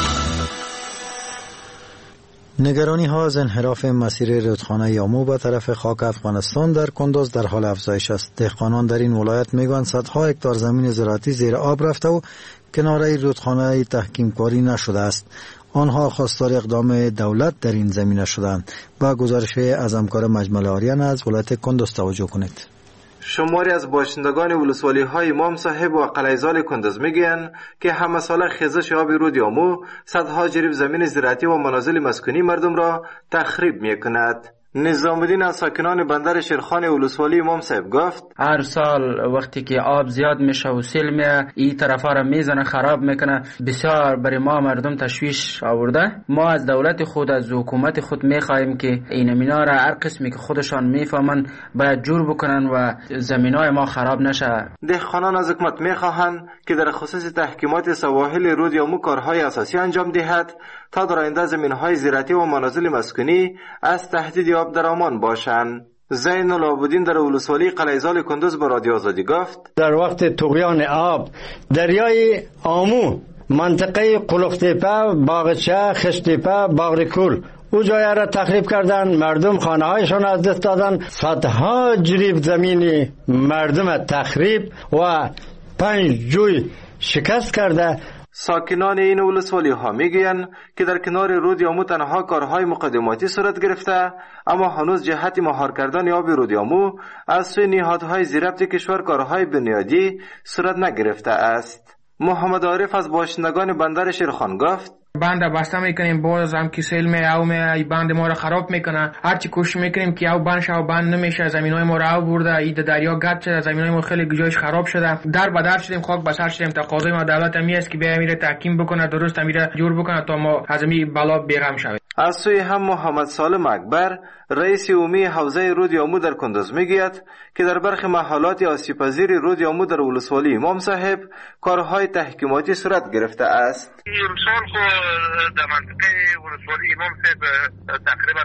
نگرانی ها از انحراف مسیر رودخانه یامو به طرف خاک افغانستان در کندوز در حال افزایش است. دهقانان در این ولایت میگویند صدها هکتار زمین زراعتی زیر آب رفته و کناره رودخانه تحکیم کاری نشده است. آنها خواستار اقدام دولت در این زمینه شدند. با گزارش از همکار مجمل آریان از ولایت کندوز توجه کنید. شماری از باشندگان ولسوالی های امام صاحب و قلعه‌زال کندوز میگویند که همه ساله خیزش آب رود یامو صدها جریب زمین زراعتی و منازل مسکونی مردم را تخریب میکند. نظام الدین از ساکنان بندر شیرخان ولسوالی امام صاحب گفت هر سال وقتی که آب زیاد میشه و سیل میه این طرفا را میزنه خراب میکنه، بسیار برای ما مردم تشویش آورده. ما از دولت خود، از حکومت خود میخواهیم که این مینا را هر قسمی که خودشان میفهمن باید جور بکنن و زمینای ما خراب نشه. دهقانان از حکومت میخواهند که در خصوص تحکیمات سواحل رود یامو کارهای اساسی انجام دهد تا در آینده زمینهای زراعتی و منازل مسکونی از تهدید آب در امان باشند. زین العابدین در ولسوالی قلعه‌زال کندوز با رادیو آزادی گفت در وقت طغیان آب دریای آمو منطقه قلوختیپه، باغچه، خشتیپه، باغرکول او جای را تخریب کردن، مردم خانه هایشان از دست دادن، صدها جریب زمین مردم تخریب و پنج جوی شکست کرده. ساکنان این ولسوالی ها میگویند که در کنار رود یامو تنها کارهای مقدماتی صورت گرفته، اما هنوز جهت مهار کردن آب رود یامو از سوی نهادهای زیربط کشور کارهای بنیادی صورت نگرفته است. محمد عارف از باشندگان بندر شیرخان گفت بند بسته میکنیم، باز هم که سیل می او می ای بند ما را خراب میکنه. هرچی کوشش میکنیم که او بند شو بند نمیشه، زمینای ما را او برده، اید دریا گد شده، زمینای ما خیلی جایش خراب شده، در بدر شدیم، خاک بسر شدیم. تقاضای ما دولت می است که بیا میره تحکیم بکنه، درست میره جور بکنه تا ما از این بلا بیغم شویم. از سوی هم محمد سالم اکبر رئیس عمومی حوزه رود یامو در کندوز میگوید که در برخی محلات آسیب پذیر رود یامو در ولسوالی امام صاحب کارهای تحکیماتی صورت گرفته است. امسال خو در منطقه ولسوالی امام صاحب تقریبا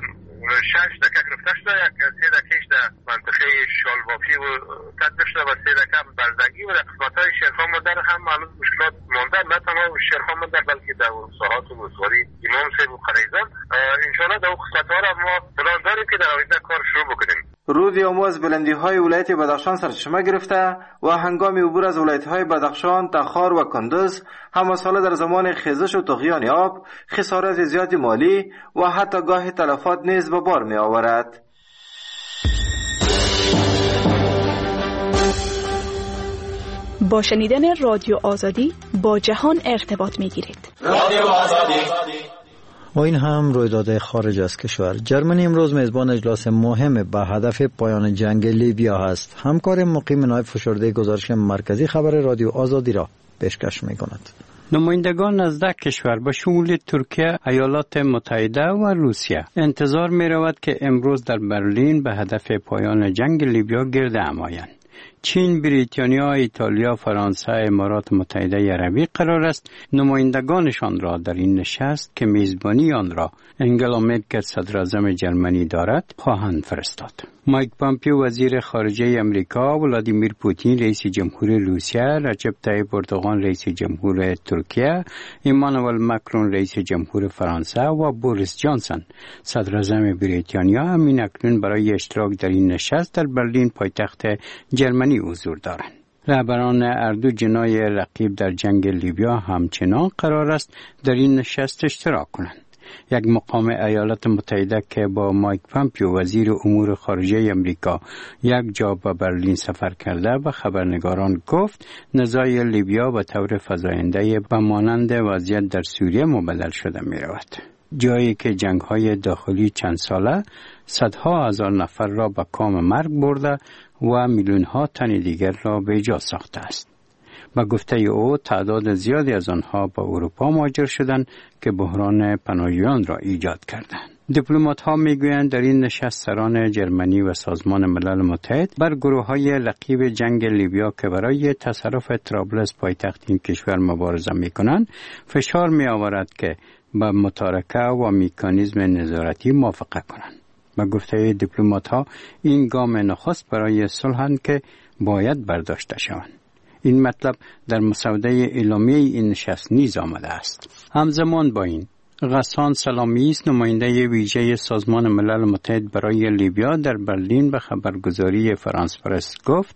شش دکه گرفته شده، یک سه دکهش در منطقه شالبافی و تدبیر شده و سه دکه بلدگی و در قسمت‌های شیرخان مندر هم معلوم مشکلات مانده، نه تنها شیرخان مندر بلکه در ساحات ولسوالی امام صاحب و قلعه‌زال. انشاءالله در قسمت‌ها را ما پلان داریم که در آینده کار شروع بکنیم. رود یامو از بلندی‌های ولایت بدخشان سرچشمه گرفته و هنگام عبور از ولایت‌های بدخشان، تخار و کندوز همه ساله در زمان خیزش و طغیان آب خسارات زیادی مالی و حتی گاه تلفات نیز به بار می‌آورد. با شنیدن رادیو آزادی با جهان ارتباط می‌گیرید. رادیو آزادی. و این هم رویداد خارج از کشور. جرمنی امروز میزبان اجلاس مهم به هدف پایان جنگ لیبیا است. همکار مقیم نایب فشرده گزارش مرکزی خبر رادیو آزادی را پیشکش می‌کند. نمایندگان از ده کشور به شمول ترکیه، ایالات متحده و روسیه انتظار می‌رود که امروز در برلین به هدف پایان جنگ لیبیا گرد هم آیند. چین، بریتانیا، ایتالیا، فرانسه، امارات متحده عربی قرار است نمایندگانشان را در این نشست که میزبانی آن را انگلا مرکل صدر اعظم جرمنی دارد خواهند فرستاد. مایک پامپیو وزیر خارجه امریکا، ولادیمیر پوتین رئیس جمهور روسیه، رجب طیب اردوغان رئیس جمهور ترکیه، ایمانوئل ماکرون رئیس جمهور فرانسه و بوریس جانسون صدر اعظم بریتانیا همین اکنون برای اشتراک در این نشست در برلین پایتخت جرمنی حضور دارند. رهبران اردو جنای رقیب در جنگ لیبیا همچنان قرار است در این نشست اشتراک کنند. یک مقام ایالات متحده که با مایک پامپیو وزیر امور خارجه امریکا یک جا به برلین سفر کرده به خبرنگاران گفت نزاع لیبیا به طور فزاینده به مانند وضعیت در سوریه مبدل شده می رود. جایی که جنگ‌های داخلی چند ساله صدها هزار نفر را به کام مرگ برده و میلیون‌ها تن دیگر را به جا ساخته است. با گفته او تعداد زیادی از آنها به اروپا مهاجر شدند که بحران پناهجویان را ایجاد کردند. دیپلمات‌ها میگویند در این نشست سران جرمنی و سازمان ملل متحد بر گروه‌های لقیب جنگ لیبیا که برای تصرف طرابلس پایتخت این کشور مبارزه می‌کنند فشار می‌آورد که با متارکه و مکانیزم نظارتی موافقت کنند. با گفته دیپلمات‌ها این گام نخست برای صلح که باید برداشته شوند. این مطلب در مسوده اعلامیه این نشست نیز آمده است. همزمان با این غسان سلامیس نماینده ویژه سازمان ملل متحد برای لیبیا در برلین به خبرگزاری فرانس پرس گفت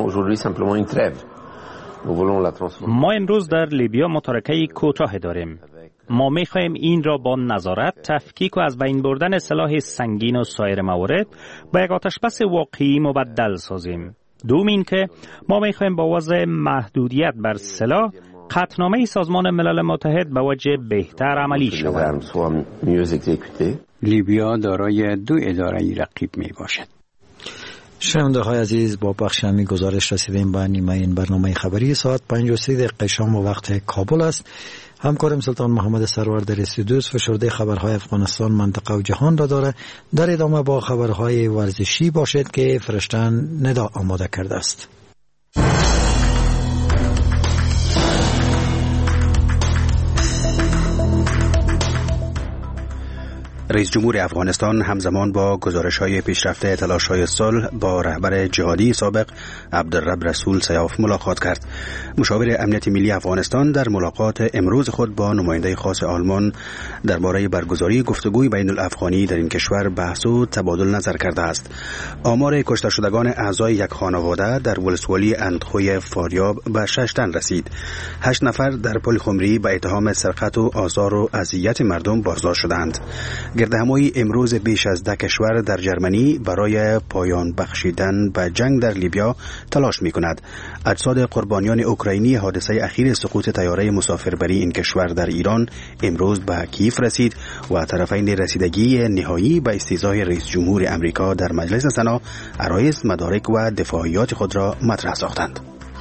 ما امروز در لیبیا متارکه کوتاه داریم. ما می‌خواهیم این را با نظارت، تفکیک و از بین بردن سلاح سنگین و سایر موارد با یک آتشبس واقعی مبدل سازیم. دوم این که ما می‌خواهیم با وضع محدودیت بر سلاح قطعنامه سازمان ملل متحد به وجه بهتر عملی شود. لیبیا دارای دو اداره رقیب می باشد. شنونده های عزیز، با بخش همی گزارش رسیدیم به نیمه این برنامه خبری ساعت پنج و سی دقیقه شام و وقت کابل است. همکارم سلطان محمد سرور در استودیو فشرده خبرهای افغانستان، منطقه و جهان را داره. در ادامه با خبرهای ورزشی باشد که فرشتن ندا آماده کرده است. رئیس جمهور افغانستان همزمان با گزارش‌های پیشرفته تلاش‌های صلح با رهبر جهادی سابق عبدالرب رسول سیاف ملاقات کرد. مشاور امنیت ملی افغانستان در ملاقات امروز خود با نماینده خاص آلمان درباره برگزاری گفتگوی بین الافغانی در این کشور بحث و تبادل نظر کرده است. آمار کشته شدگان اعضای یک خانواده در ولسوالی اندخوی فاریاب به شش تن رسید. هشت نفر در پل خمری به اتهام سرقت و آزار و اذیت مردم بازداشت شدند. گردهمایی امروز بیش از ده کشور در جرمنی برای پایان بخشیدن به جنگ در لیبیا تلاش می کند. اجساد قربانیان اوکراینی حادثه اخیر سقوط طیاره مسافربری این کشور در ایران امروز به کیف رسید و طرفین رسیدگی نهایی به استیضاح رئیس جمهور امریکا در مجلس سنا عرایض، مدارک و دفاعیات خود را مطرح ساختند.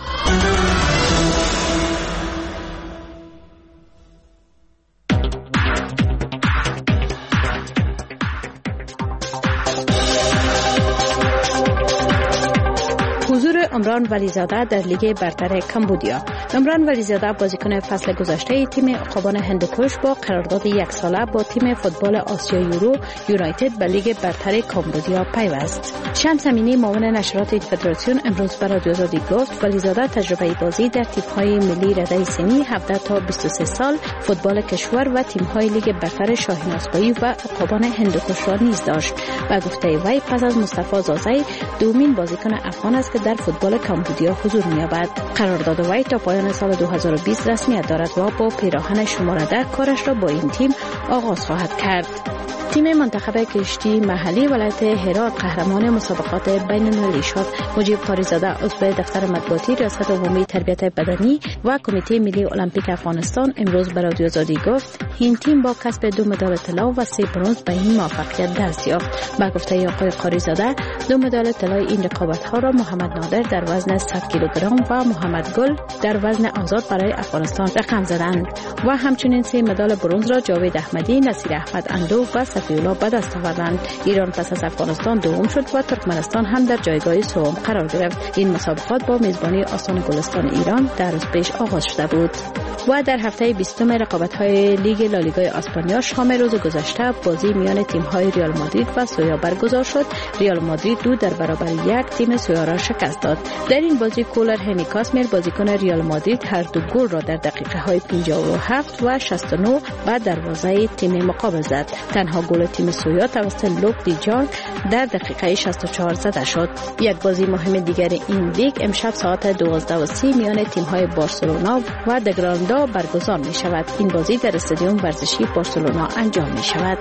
عمران ولیزاده در لیگ برتر کمبودیا. عمران ولیزاده بازیکن فصل گذشته تیم عقابان هندوکش با قرارداد یک ساله با تیم فوتبال آسیا یورو یونایتد به لیگ برتر کمبودیا پیوست. شمس امینی معاون نشرات این فدراسیون امروز به رادیو آزادی گفت ولیزاده تجربه بازی در تیم‌های ملی رده سنی هفده تا بیست و سه سال، فوتبال کشور و تیم‌های لیگ برتر شاهین آسپایی و عقابان هندوکش را نیز داشت. و گفته وی پس از مصطفی زازی دومین بازیکن افغان است که در فوتبال کمبودیا حضور می‌یابد. قرارداد وی تا پایان سال دو هزار و بیست رسمیت دارد و با پیراهن شماره ده کارش را با این تیم آغاز خواهد کرد. تیم منتخب کشتی محلی ولایت هرات قهرمان مسابقات بین المللی شد. مجیب طاریزاده عضو دفتر مطبوعاتی ریاست عمومی تربیت بدنی و کمیته ملی المپیک افغانستان امروز به رادیو آزادی گفت این تیم با کسب دو مدال طلا و سه برنز به این موفقیت دست یافت. با گفته آقای قاریزاده دو مدال طلای این رقابت‌ها را محمد نادر در وزن صد کیلوگرم و محمد گل در وزن آزاد برای افغانستان رقم زدند و همچنین سه مدال برنز را جاوید احمدی، نصیر احمد اندو و صفی‌الله به دست آوردند. ایران پس از افغانستان دوم شد و ترکمنستان هم در جایگاه سوم قرار گرفت. این مسابقات با میزبانی آستان گلستان ایران در روز پیش آغاز شده بود. و در هفته بیستم رقابت‌های لیگ لالیگای اسپانیا شام روز گذشته بازی میان تیم‌های ریال مادرید و سویا برگزار شد. ریال مادرید دو در برابر یک تیم سویا را شکست داد. در این بازی کولر هنی کاسمیر بازیکن ریال مادرید هر دو گل را در دقیقه‌های پنجاه و هفت و شصت و نه بعد دروازه تیم مقابل زد. تنها گل تیم سویا توسط لوک دی جانگ در دقیقه شصت و چهار زده شد. یک بازی مهم دیگر این لیگ امشب ساعت دوازده و سی میان تیم‌های بارسلونا و دگراندا برگزار می شود. این بازی در استادیوم ورزشی بارسلونا انجام می شود.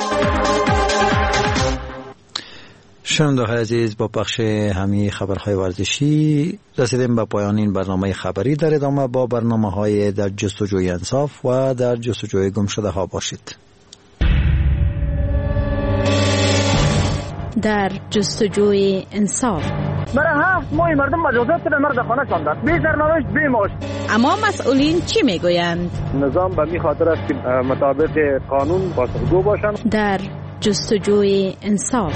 شنونده‌های عزیز، با پخش همه خبرهای ورزشی رسیدیم به پایان این برنامه خبری. در ادامه با برنامه‌های در جستجوی انصاف و در جستجوی گم شده ها باشید. در جستجوی انصاف. برای هفت ماه مردم مجازات به مرد خانه شاندند، بی سرنوشت بی معاش. اما مسئولین چی میگویند؟ نظام به می خاطر است که مطابق قانون پاسخگو باشند. در جستجوی انصاف.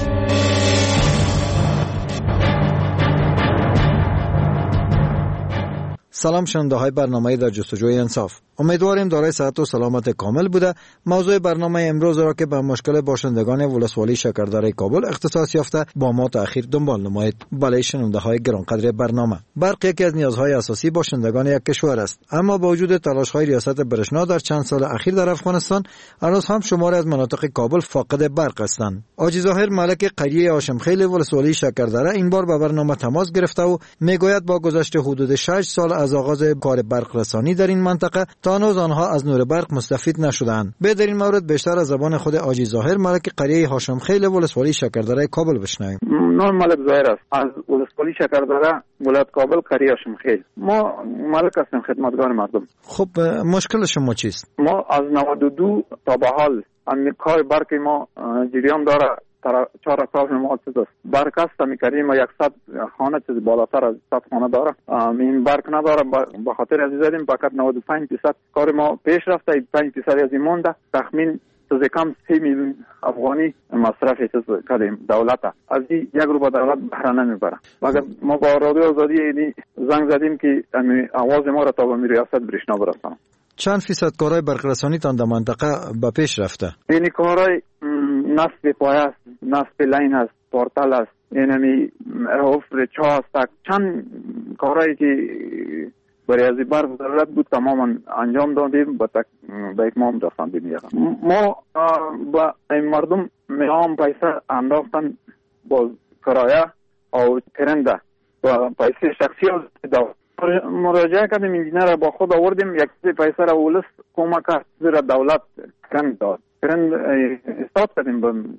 سلام شنونده های برنامه در جستجوی انصاف. امیدواریم دارای صحت و سلامت کامل بوده. موضوع برنامه امروز را که به مشکل باشندگان ولسوالی شکردره کابل اختصاص یافته با ما تأخیر دنبال نمایید. بله شنونده های گرانقدر برنامه، برق یکی از نیازهای اساسی باشندگان یک کشور است، اما با وجود تلاش های ریاست برشنا در چند سال اخیر در افغانستان، هنوز هم شماری از مناطق کابل فاقد برق هستند. حاجی ظاهر ملک قریه هاشمخیل ولسوالی شکردره این بار به برنامه تماس گرفته و میگوید با گذشت حدود شش سال از آغاز کار برق رسانی در این منطقه تا هنوز آنها از نور برق مستفید نشدند. به در این مورد بیشتر از زبان خود حاجی ظاهر ملک قریه هاشمخیل ولسوالی شکردره کابل بشنویم. نام ملک ظاهر است، از ولسوالی شکردره ولایت کابل قریه هاشمخیل. ما ملک هستیم خدمتگار مردم. خب مشکل شما چیست؟ ما از نود و دو تا به حال این کار برق ما جریان داره. چهار اطراف ما چیز است، برق است می کریم و یکصد خانه چیز بالاتر از صد خانه داره. این برق نداره، به خاطر از زدیم فقط نود و پنج درصد کار ما پیش رفته، پنج درصد از این مونده. تخمین چیز کم سه میلیون افغانی مصرف چیز کردیم دولت، از این یک رو به دولت بهره نمیبره. مگر ما با رادیو آزادی زنگ زدیم که آواز ما را تا به ریاست برشنا برسانم. چند فیصد کارهای برق رسانی تان در منطقه به پیش رفته؟ این کارهای نصب پایه است، نصب لین است، پورتال است، اینمی حفر چاه است، چند کارهایی که برای از برق ضرورت بود تماما انجام دادیم به به اتمام رساندیم. ما با این مردم میام پیسه انداختن با کرایه او کرنده و پیسه شخصی داد. مراجعه کردیم، انجینر با خود آوردیم، یک پیسه را ولس کمک کرد، زیر دولت کرند داد. کرند استاد کردیم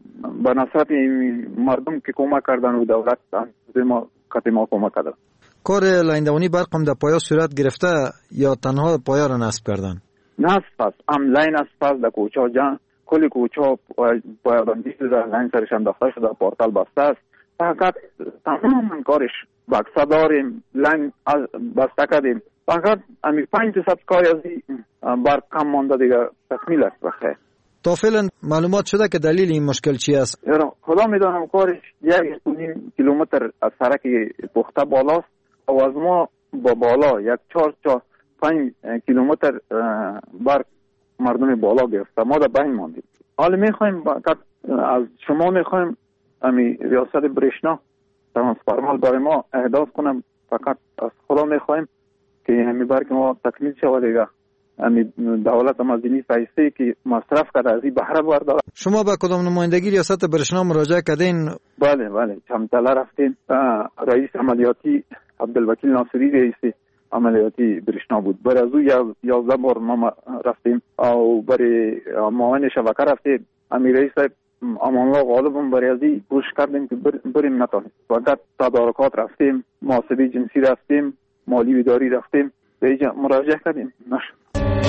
به نصرت مردم که کمک کردن و دولت ما کتیما کمک کردن. کار لیندوانی برق هم در پایا صورت گرفته یا تنها پایا را نصب کردن؟ نصب است، هم لین است، پس در کوچا جان کلی کوچا پایا بندی شده، لین سرش انداخته شده، پورتال بسته است. فقط تمام کارش بکسه داریم، لین بسته کردیم. فقط امی پنج درصد کاری از برق کم مانده دیگه تکمیل است بخیر. تا فعلا معلومات شده که دلیل این مشکل چی است؟ خدا میدانم کارش یک کیلومتر از سرک پخته بالاست و از ما با بالا یک چهار تا پنج کیلومتر برق مردم بالا گرفته، ما در بین ماندیم. حالا میخوایم از شما میخوایم امی ریاست برشنا ترانسفورمال برای ما اهداف کنم، فقط از خدا میخوایم که همین برق ما تکمیل شود دیگه. امی دولت مزینی پیسه که مصرف کرده از این بهره برداره. شما به کدام نمایندگی ریاست برشنا مراجعه کردین؟ بله بله چمتله رفتیم، رئیس عملیاتی عبدالوکیل ناصری رئیس عملیاتی برشنا بود. برای از او یازده بار ما رفتیم او برای معاون شبکه رفتیم. امی رئیس امان الله غالب هم برای از این کوشش کردیم که بریم نتانیم. فقط تدارکات رفتیم، محاسبه جنسی رفتیم، مالی اداری رفتیم، به اینجا مراجعه کردیم نشد.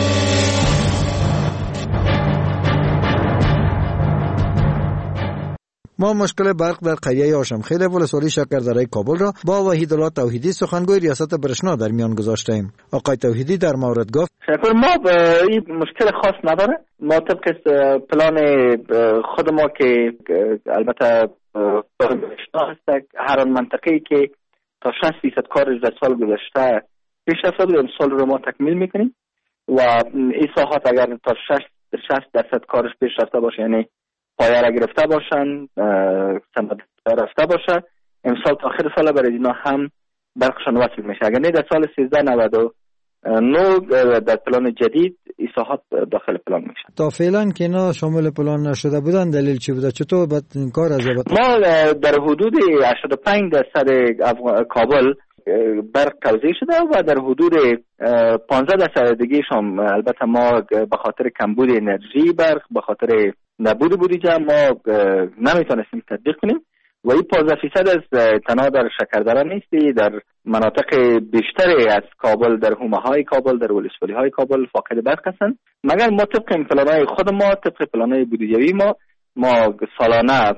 ما مشکل برق در قریه هاشمخیل ولسوالی شکردره کابل را با وحیدالله توحیدی سخنگوی ریاست برشنا در میان گذاشتیم. آقای توحیدی در مورد گفت شکر ما به این مشکل خاص نداره. ما طبق پلان خود ما که البته برشنا هست، هر منطقه‌ای که تا شصت درصد کارش در سال گذشته پیش رفته بود امسال رو ما تکمیل میکنیم و این ساحات اگر تا شصت درصد کارش پیش رفته باشه، یعنی پایه را گرفته باشن، سند رفته باشه، امسال تا آخر سال برای اینا هم برقشان وصل میشه. اگر نه در سال سیزده نود و نه در پلان جدید این ساحات داخل پلان میشه. تا فعلا که اینا شامل پلان نشده بودن دلیل چی بوده؟ چطور بعد این کار از یابد؟ ما در حدود هشتاد و پنج درصد کابل برق توزیع شده و در حدود پانزده درصد دیگه شام البته ما به خاطر کمبود انرژی برق، به خاطر نبود بودجه ما نمیتونستیم تطبیق کنیم و این پانزده درصد از تنها در شکردره نیستی، در مناطق بیشتری از کابل، در حومه های کابل، در ولسوالی های کابل فاقد برق هستند. مگر ما طبق پلان‌های خود ما، طبق پلان‌های بودجه‌ای ما ما سالانه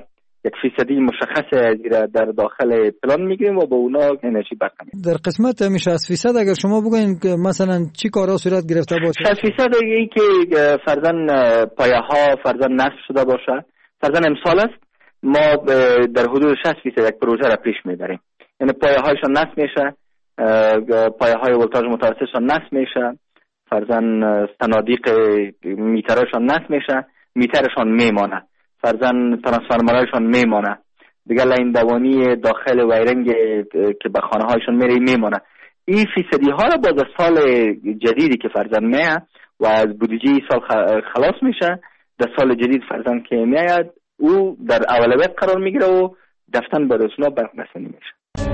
یک فیصدی مشخص از در داخل پلان میگیریم و با اونا انرژی برقرار. در قسمت میشه از فیصد اگر شما بگوین که مثلا چی کارا صورت گرفته باشه؟ شصت فیصد ای که فرضاً پایه ها فرضاً نصب شده باشه، فرضاً امسال است ما در حدود شصت فیصد یک پروژه را پیش میبریم. یعنی پایه هایشان نصب میشه، پایه های ولتاژ متوسطشان نصب میشه، فرضاً صنادیق میترشان نصب میشه، میترشان میمانه، فرضاً ترانسفورمرهایشان میمانه، دیگه لاین دوانی داخل وایرنگ که به خانه هایشان میره میمانه. این فیصدی ها را باز سال جدیدی که فرضاً میه و از بودجه سال خلاص میشه، در سال جدید فرضاً که میاد او در اولویت قرار میگیره و دفتن به رسونا برق رسانی میشه.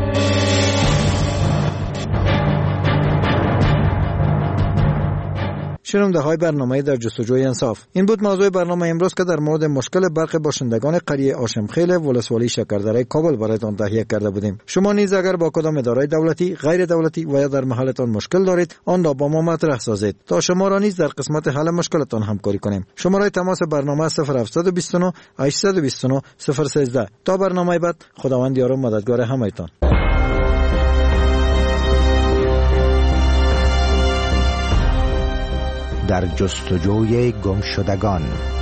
شنونده های برنامه در جستجوی انصاف، این بود موضوع برنامه امروز که در مورد مشکل برق باشندگان قریه آشمخیل ولسوالی شکردره کابل برایتان تهیه کرده بودیم. شما نیز اگر با کدام اداره دولتی، غیر دولتی و یا در محلتان مشکل دارید، آن را با ما مطرح سازید تا شما را نیز در قسمت حل مشکلتان همکاری کنیم. شماره تماس برنامه صفر هفت دو نه هشت دو نه صفر یک سه. تا برنامه بعد، خداوند یار و مددگار همه‌تان. در جستجوی گمشدگان.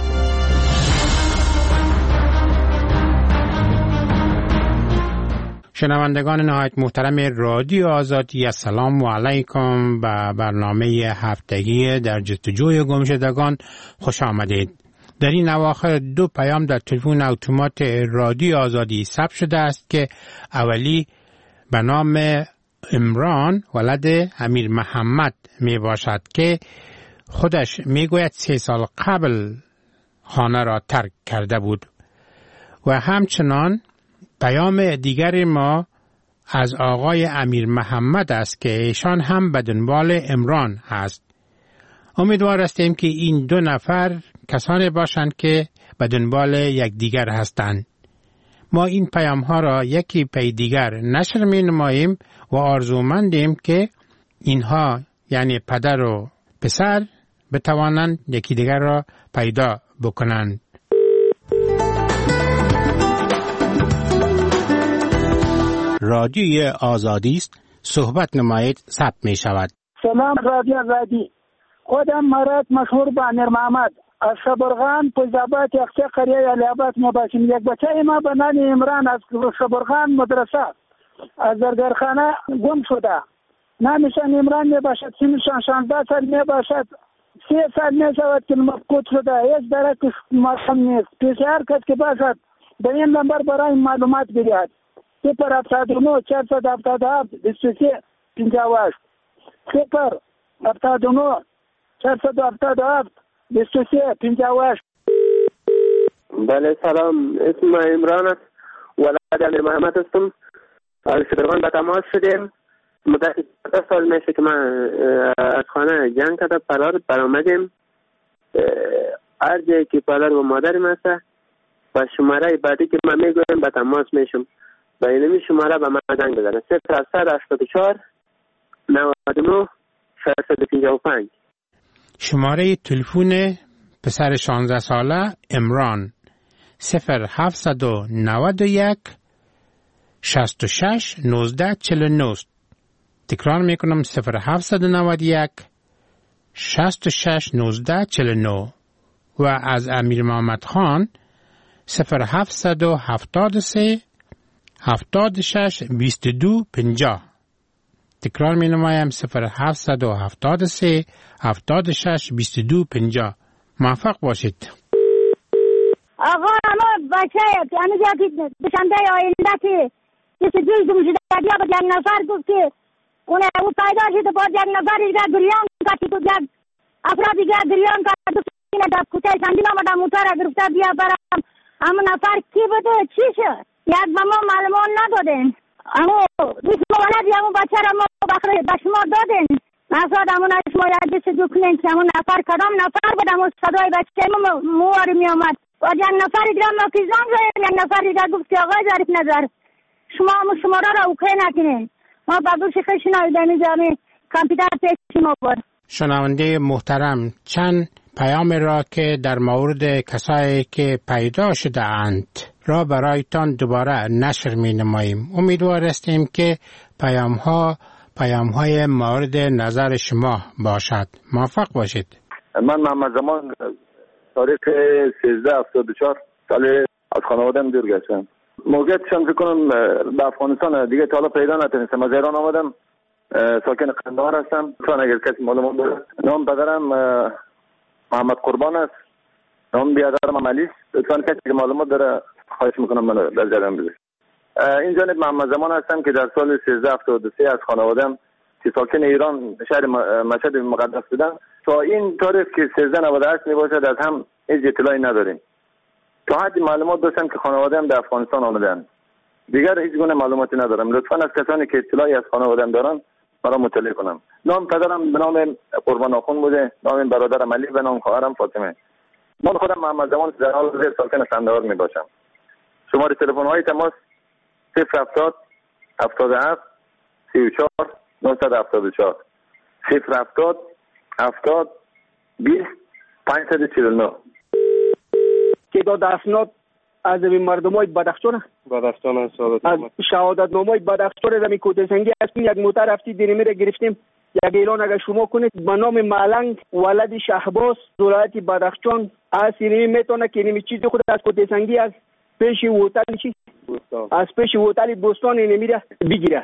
شنوندگان نهایت محترم رادیو آزادی، السلام علیکم. به برنامه هفتگی در جستجوی گمشدگان خوش آمدید. در این اواخر دو پیام در تلفن اتومات رادیو آزادی ثبت شده است که اولی به نام عمران ولد امیر محمد می باشد که خودش میگوید سه سال قبل خانه را ترک کرده بود و همچنان پیام دیگر ما از آقای امیر محمد است که ایشان هم به دنبال عمران هست. امیدوار هستیم که این دو نفر کسانی باشند که به دنبال یک دیگر هستند. ما این پیام ها را یکی پی دیگر نشر می نماییم و آرزومندیم که اینها یعنی پدر و پسر بتوانند یکی دیگر را پیدا بکنند. رادیوی آزادی است، صحبت نمایید، ثبت می شود. سلام رادیو آزادی. خودم مرد مشهور به امیر محمد از شبرغان پوزابات یخچه قریه علی آباد می باشیم. یک بچه ما به نام عمران از شبرغان مدرسه از زرگرخانه گم شده. نامشان عمران می باشد، سنشان شانزده سال می باشد. سه سال می شود که مفقود شده. هیچ درکش معلوم نیست. پیش هر کس که باشد به این نمبر برای معلومات بگیرد. صفر هفتاد و نه چهارصد هفتاد و هفت بیست و سه پنجاه و هشت. صفر هفتاد و نه چهارصد هفتاد و هفت بیست و سه پنجاه و هشت. بله سلام، اسم عمران است، ولد امیر محمد هستم. از شبرغان به تماس شدیم. مدت ده سال میشه که من از خانه جنگ کرده پدر برآمدیم. هر جایی که پدر و مادرم هست و شماره بعدی که من میگویم به تماس میشم. با اینمی شماره به من زنگ بزنه. صفر هفتصد هشتاد و چهار نود و نه ششصد و پنجاه و پنج. شماره تلفن پسر شانزده ساله عمران صفر هفتصد و نود و یک شصت و شش نوزده چهل و نه. تکرار میکنم صفر هفتصد و نود و یک شصت و شش نوزده چهل و نه. و از امیر محمد خان صفر هفتصد و هفتاد و سه هفتاد و شش بیست و دو پنجاه. تکرار می نمایم صفر هفتصد و هفتاد و سه هفتاد و شش بیست و دو پنجاه. موفق باشید. آقا ما بچه همه جا که بشنده آینده که کسی جوی دمشده بیا با جنگ نفر گفت که اونه او پیدا شده با جنگ نفر دیگر گریان کتی تو جنگ افراد دیگر گریان کتی تو اینه دب کته شندین آمده موتر گرفته بیا برم. اما نفر کی بوده چی شد؟ یک به ما معلومان ندادن. اما دوست مولدی همون بچه را ما به شما دادن. نصاد همون از شما یک دست دو کنین که همون نفر کدام نفر بود. همون صدای بچه ما مواری می آمد و یک نفر دیگر ما پیزان زاید. یک نفر دیگر گفت که آقای ظریف نظر شما همون شماره را اوکی نکنین. ما بابوش خشنای دمی جامعه کامپیوتر پیشی ما بود. شنونده محترم، چند پیام را که در مورد کسایی که پیدا شده اند را برایتان دوباره نشر می نماییم. امیدوار هستیم که پیام ها پیام های مورد نظر شما باشد. موفق باشید. من محمد زمان تاریخ سیزده هفتاد و چهار سال از خانوادم دور گشتم. موقعیتشان فکر کنم به افغانستان دیگه تا حالا پیدا نتونستم. از ایران آمدم، ساکن قندهار هستم. چون اگر کسی معلومات داره، نام پدرم محمد قربان است، نام بیادرم عملی است. چون کسی که معلومات داره خواهش میکنم من در جریان بذارید. این جانب محمد زمان هستم که در سال سیزده هفتاد و سه از خانوادم که ساکن ایران شهر مشهد مقدس بودن تا این تاریخ که سیزده نود و هشت می باشد از هم هیچ اطلاعی نداریم. تا حد معلومات داشتم که خانواده‌ام در افغانستان آمدن. دیگر هیچ گونه معلوماتی ندارم. لطفاً از کسانی که اطلاعی از خانواده‌ام دارن مرا مطلع کنم. نام پدرم به نام قربان آخون بوده، نام برادرم علی، به نام خواهرم فاطمه. من خودم محمد زمان در حال حاضر ساکن قندهار می باشم. شماره تلفن های تماس صفر هفتاد هفتاد و هفت سی و چهار نهصد و هفتاد و چهار صفر هفتاد هفتاد بیست پانصد و چهل و نه. تعداد اسناد از این مردمای بدخشان بدخشان است. از شهادت نامه بدخشان زمین کوته سنگی است. یک موتر رفتی دیرمی را گرفتیم. یک اعلان اگر شما کنید به نام ملنگ ولد شهباز ولایت بدخشان از اینمی میتونه که اینمی چیزی خود از کوته سنگی از پیش هتل چی از پیش هتل بستان اینمی را بگیره.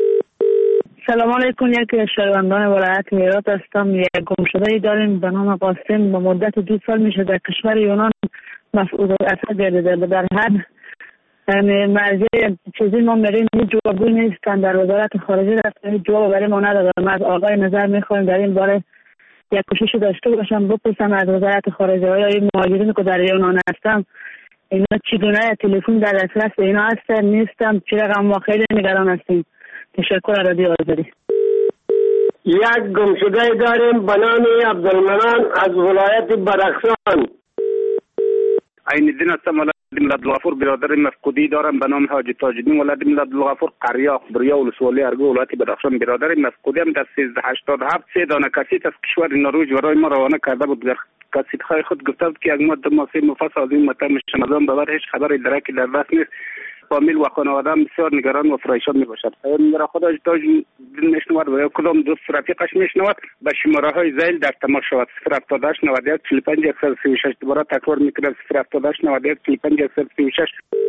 سلام علیکم. یک شهروندان ولایت هرات هستم. یک گمشده داریم به نام قاسم. به مدت دو سال میشه در کشور یونان مسئول اثر گردیده. در حد مرجع چیزی ما میریم هیچ جوابگوی نیستن. در وزارت خارجه رفتن هیچ جواب برای ما ندادن. از آقای نظر میخوایم در این باره یک کوشش داشته باشم بپرسم از وزارت خارجه های این مهاجرین که در یونان هستم اینا چگونه تلفن در دسترس اینا هستن نیستم چه رقم ما خیلی نگران هستیم. تشکر رادیو آزادی. یک گمشده داریم به نام عبدالمنان از ولایت بدخشان. عین الدین هستم، ولد ملت الغفور. برادر مفقودی دارم به نام حاجی تاج الدین، ولد ملت الغفور، قریه اخبریا ولسوالی ارگو ولایت بدخشان. برادر مفقودی هم در سیزده هشتاد و هفت سه دانه کسیت از کشور نروژ برای ما روانه کرده بود. در کسیت‌های خود گفته بود که یک ماه دو ماه سه ماه از این مطلب میشم. از آن به بعد هیچ خبری درکی در دست نیست. فامیل و خانواده‌ام بسیار نگران و پریشان میباشد. میرا خدا تاج میشنود و یا کدام دوست رفیقش میشنود به شماره های زیل در تماس شود. صفر هفتاد و هشت نود و یک چهل و پنج صفر سی و شش. دوباره تکرار میکنم صفر هفتاد و هشت نود و یک چهل و پنج صفر سی و شش.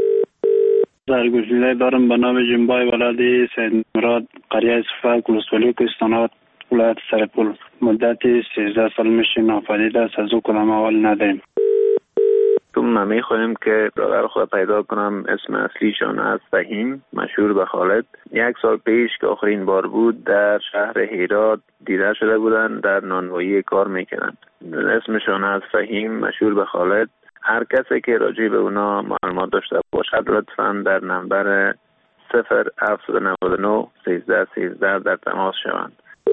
در گزیده دارم به نام جنبای ولد سید مراد، قریه صفاک، ولسوالی کوهستانات، ولایت سرپل. مدت سیزده سال میشه ناپدید است. از او کدام اول نداریم. تو من میخوایم که برادر خود پیدا کنم. اسم اصلیشان از فهیم، مشهور به خالد. یک سال پیش که آخرین بار بود در شهر هرات دیده شده بودن، در نانوایی کار میکنن. اسمشان از فهیم، مشهور به خالد. هر کسی که راجع به اونا معلومات داشته باشد لطفاً در نمبر صفر هفتصد و نود و نه سیزده سیزده در تماس شوند.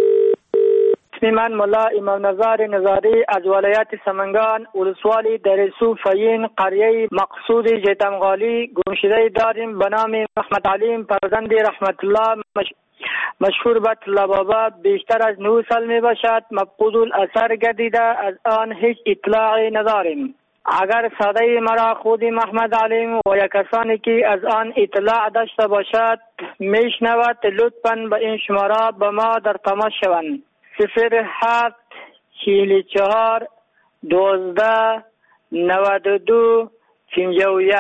من ملا امام نظار نظاری از ولایت سمنگان، ولسوالی درسو فین، قریه مقصود جیتمغالی. گمشده داریم به نام محمد علیم، فرزند رحمت الله، مش... مشهور به طلبابا. بیشتر از نه سال می باشد. مفقود الاثر گردیده. از آن هیچ اطلاعی نداریم. اگر صدای مرا خود محمد علیم و یا کسانی که از آن اطلاع داشته باشد میشنود لطفاً به این شماره به ما در تماس شوند. صفر هفت چهل و چهار دوازده نود و دو پنجاه و یک.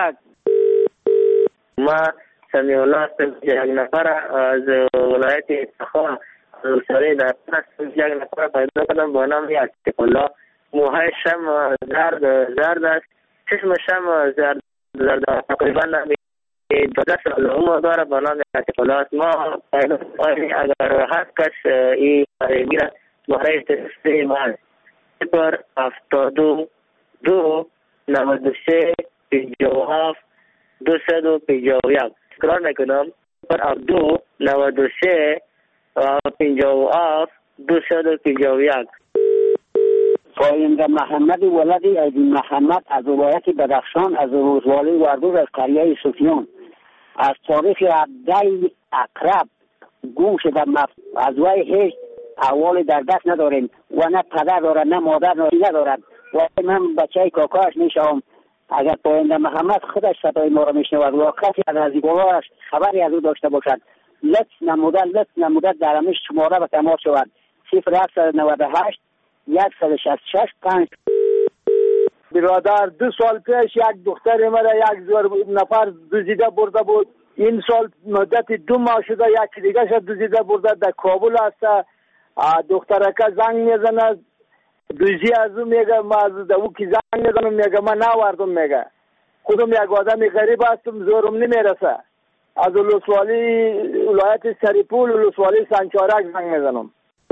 ما سمیع الله هستم. یک نفر از ولایت تخار ولسوالی در هستم. یک نفر پیدا کردم با نام عتیق الله. موهای شم زرد زرد است. چشم شم زرد زرد تقریبا دو سال عمر داره. با نام عتیق الله است. ما پیدا کنیم اگر هر کس این میره برای تسته من صفر هفتاد و دو نود و سه پنجاه و هفت دویست و پنجاه و یک. تکرار میکنم صفر هفتاد و دو نود و سه پنجاه و هفت دویست و پنجاه و یک. پاینده محمد ولد عیدین محمد از ولایت بدخشان، از ولسوالی وردوز، از قریه سفیان. از تاریخ هفده اقرب گم شده. از وی هیچ احوالی در دست نداریم و نه پدر دارد نه مادر ندارد و من بچه کاکاش میشم. اگر پاینده محمد خودش صدای ما را میشنود و کسی از نزدیکانش خبری از او داشته باشد، لطف نموده لطف نموده در همیش شماره به تماس شود. صفر هفت نه هشت صد و شصت و شش پنج. برادر دو سال پیش یک دختر مرا یک زور نفر دزدیده برده بود. این سال مدت دو ماه شده یک دیگه شد دزدیده برده، در کابل هست. دخترکه زنگ میزنه، دوزی از اون میگه ما از او که زنگ میزنم میگه من نوردم، میگه خودم یک آدم غریب هستم زورم نمیرسه. از ولسوالی ولایت سریپول ولسوالی سنچارک زنگ میزنم.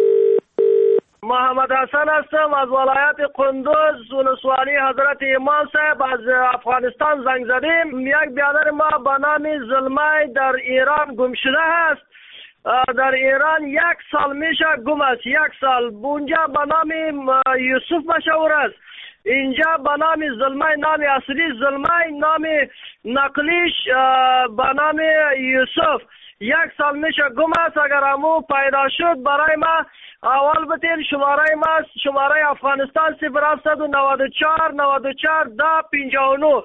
محمد حسن هستم از ولایت قندوز ولسوالی حضرت امام صاحب از افغانستان زنگ زدیم. یک برادر ما به نام زلمه در ایران گم شده است. در ایران یک سال میشه گم است، یک سال. اونجا به نام یوسف مشهور است، اینجا به نام زلمه، نام اصلی زلمه، نام نقلیش به نام یوسف. یک سال میشه گم است. اگر همو پیدا شد برای ما اول بتین شماره ما شماره افغانستان صفر هفت نه چهار نه چهار ده پنجاه و نه.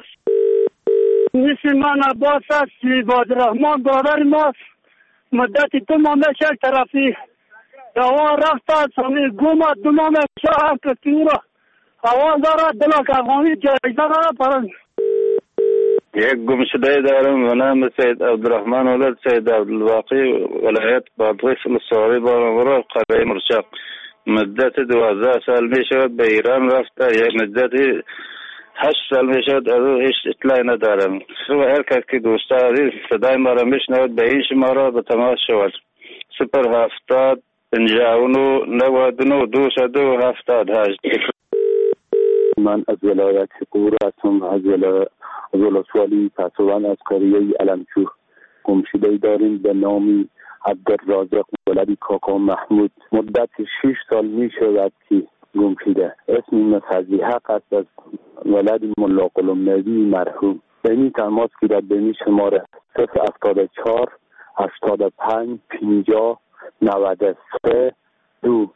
اسم من عباس است، عبادالرحمن برادر ماست. مدت دو ماه میشه طرفی دوان رفت است، همی گم دو ماه میشه هم کسی او را آواز دارد دلک افغانی جایزه دارد پرند. یک گمشده دارم و نام سید عبدالرحمن ولد سید عبدالواقی ولایت بادغیس ولسوالی بارانورا قریه مرشق. مدت دوازده سال می شود به ایران رفته، یک مدت هشت سال می شود از او هیچ اطلاعی ندارم. و هر کس که دوست دارید صدای ما را میشنود به این شماره به تماس شود. صفر هفتاد پنجاه و نه نود و نه دو صد و هفتاد هشت. من از ولایت قور هستم، از ولایت از ولسوالی پسوان از قریه علمچوه. گمشده داریم به نام عبدالرازق ولد کاکا محمود. مدت شش سال می شود که گمشده. اسم مسعدی حق است از ولد ملا قلم نبی مرحوم. به این تماس گیرد به این شماره صفر هفتاد و چهار هشتاد و پنج پنجاه نود و سه دو.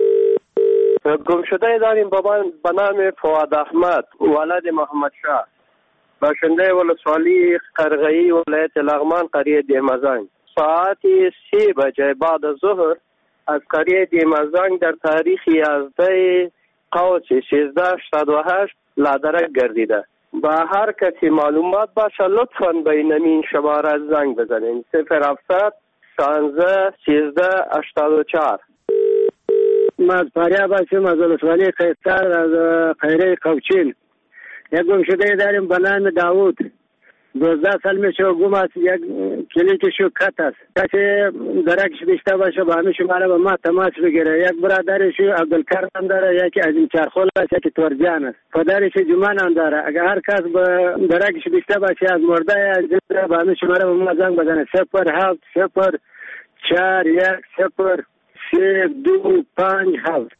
گمشده داریم بابا به نام فواد احمد ولد محمد شاه، باشنده ولسوالی قرغه‌ای ولایت لغمان قریه دیمزنگ. ساعت سه بجه بعد از ظهر از قریه دیمزنگ در تاریخ یازده قوس سیزده هشتاد و هشت لادرک گردیده. با هر کسی معلومات باشه لطفاً بین این شماره زنگ بزنین. صفر هفتصد شانزده سیزده هشتاد و چهار. من از فاریاب هستم، از ولسوالی قیصر از قیره کوچین. یک گمشده داریم به نام داوود. دوازده سال میشه گم است، یک کلیکشو کت است. کسی درکش داشته باشه با همه شماره به ما تماس بگیره. یک برادرشو عبدالکرم داره، یکی عظیم چرخول است، یکی تورجان است. پدرش جمان هم داره. اگر هر کس به درکش داشته باشه از مرده از زنده با همه شماره به ما زنگ بزنه. صفر هفت صفر چهار یک صفر سه دو پنج هفت.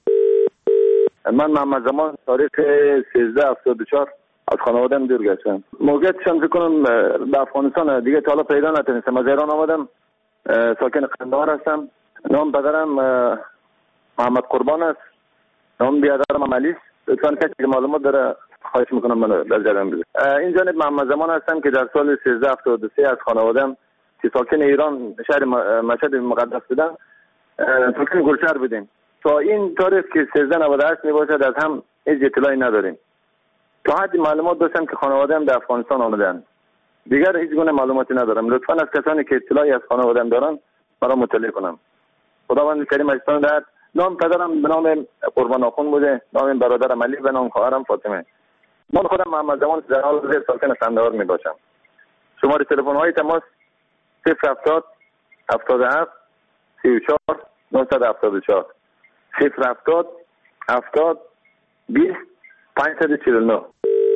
من محمد زمان تاریخ سیزده هفتاد و چهار از خانوادم دور گشتم. موقعیتشم فکر کنم به افغانستان دیگه تا حالا پیدا نتونستم. از ایران آمدم، ساکن قندهار هستم. نام پدرم محمد قربان است، نام بیادرم علی است. لطفاً کسی که معلومات داره خواهش میکنم من در جریان بده. این جانب محمد زمان هستم که در سال سیزده هفتاد و سه از خانوادم که ساکن ایران شهر مشهد مقدس بودن ساکن گلشهر بودیم. تا این تاریخ که سیزده نود و هشت میباشد از هم هیچ اطلاعی نداریم. تا حدی معلومات داشتم که خانواده‌ام در افغانستان آمدن. دیگر هیچ گونه معلوماتی ندارم. لطفاً از کسانی که اطلاعی از خانواده‌ام دارن مرا مطلع کنم. خداوند کریم اجتان دهد. نام پدرم به نام قربان آخون بوده، نام برادرم علی، به نام خواهرم فاطمه. من خودم محمد زمان در حال حاضر ساکن قندهار می باشم. شماره تلفن های تماس صفر هفتاد هفتاد و هفت سی و چهار نهصد و هفتاد و چهار صفر هفتاد هفتاد بیست پنجصد و چهل و نه.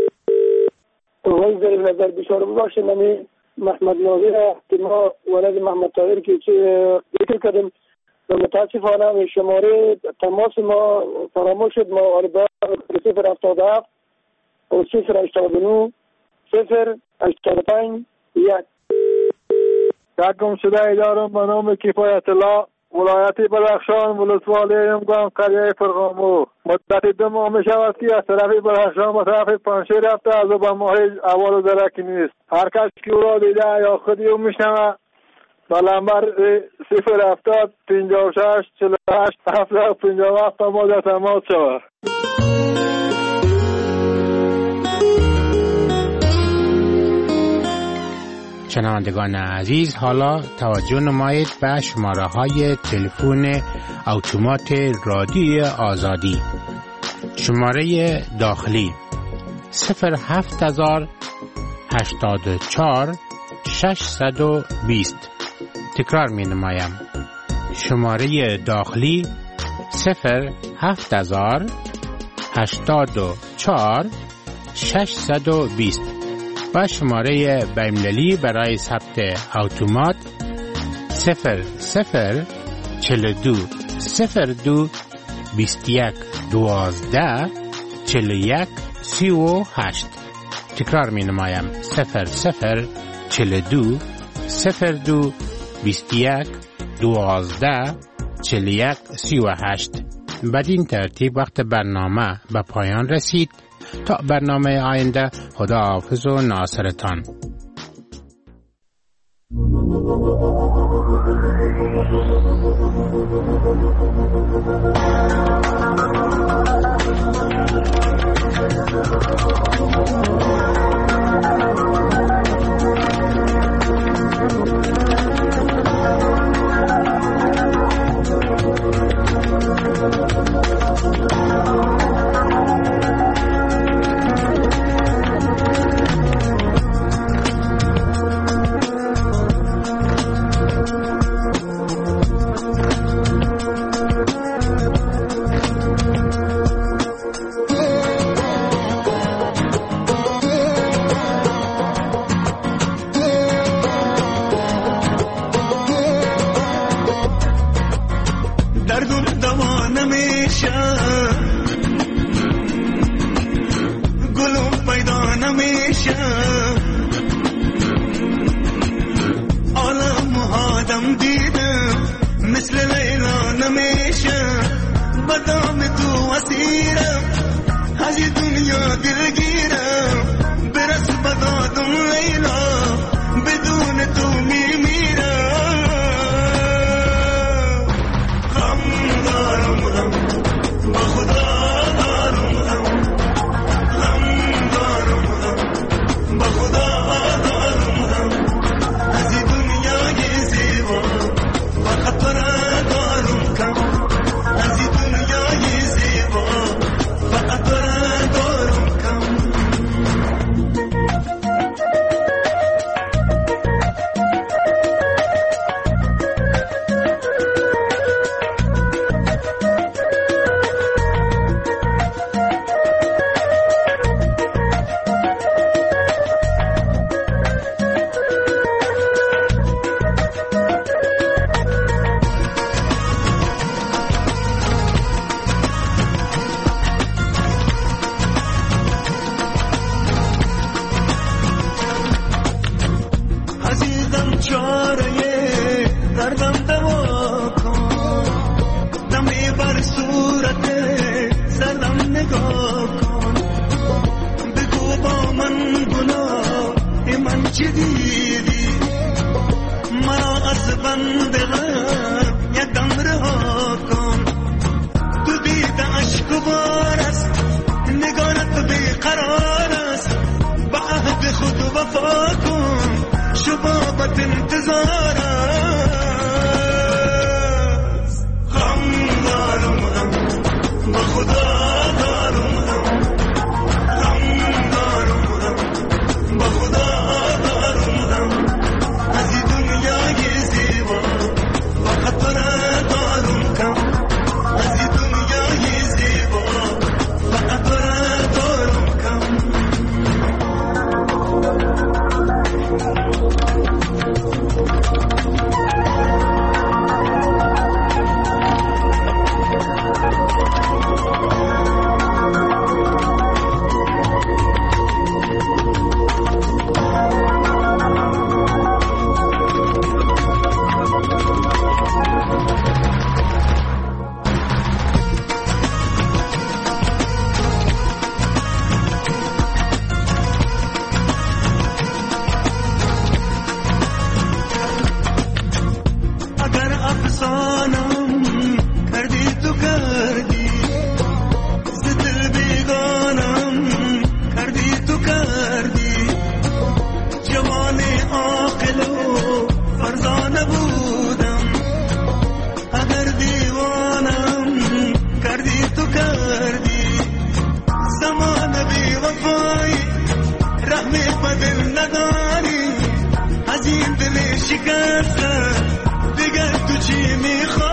وای در نظر بشار باشه نمی محمد ناظر که ما ولد محمد طاهر که ذکر کردیم و متاسفانه شماره تماس ما فراموش شد. ما آلبا صفر هفتاد و هفت و صفر هشتاد و نه صفر هشتاد و پنج یک. یک گمشده دارم به نام کفایت الله ولایت بدخشان ولسوالی امگان قریه فرغامو مدت دو ماه می شود که از طرف بدخشان به طرف پنشیر رفته از او به ماه اول و درکی نیست. هر کس که او را دیده یا خودی او می شنوه به لنبر صفر هفتاد پنجاه و شش چهل و هشت هفتصد و پنجاه و هفت ما در تماس شود. شنوندگان عزیز، حالا توجه نمایید به شماره های تلفن اتومات رادیوی آزادی. شماره داخلی صفر هفت هزار هشتاد و چهار ششصد و بیست. تکرار می نمایم. شماره داخلی صفر هفت هزار هشتاد و چهار ششصد و بیست و شماره بین‌المللی برای ثبت اتومات صفر صفر چهل و دو صفر دو بیست و یک دوازده چهل و یک سی و هشت. تکرار می نمایم. صفر صفر چهل و دو صفر دو بیست و یک دوازده چهل و یک سی و هشت. بدین ترتیب وقت برنامه به پایان رسید. تا برنامه آینده، خدا حافظ و ناصرتان. بدل نداری از این دل شکسته دیگه تو چی میخوای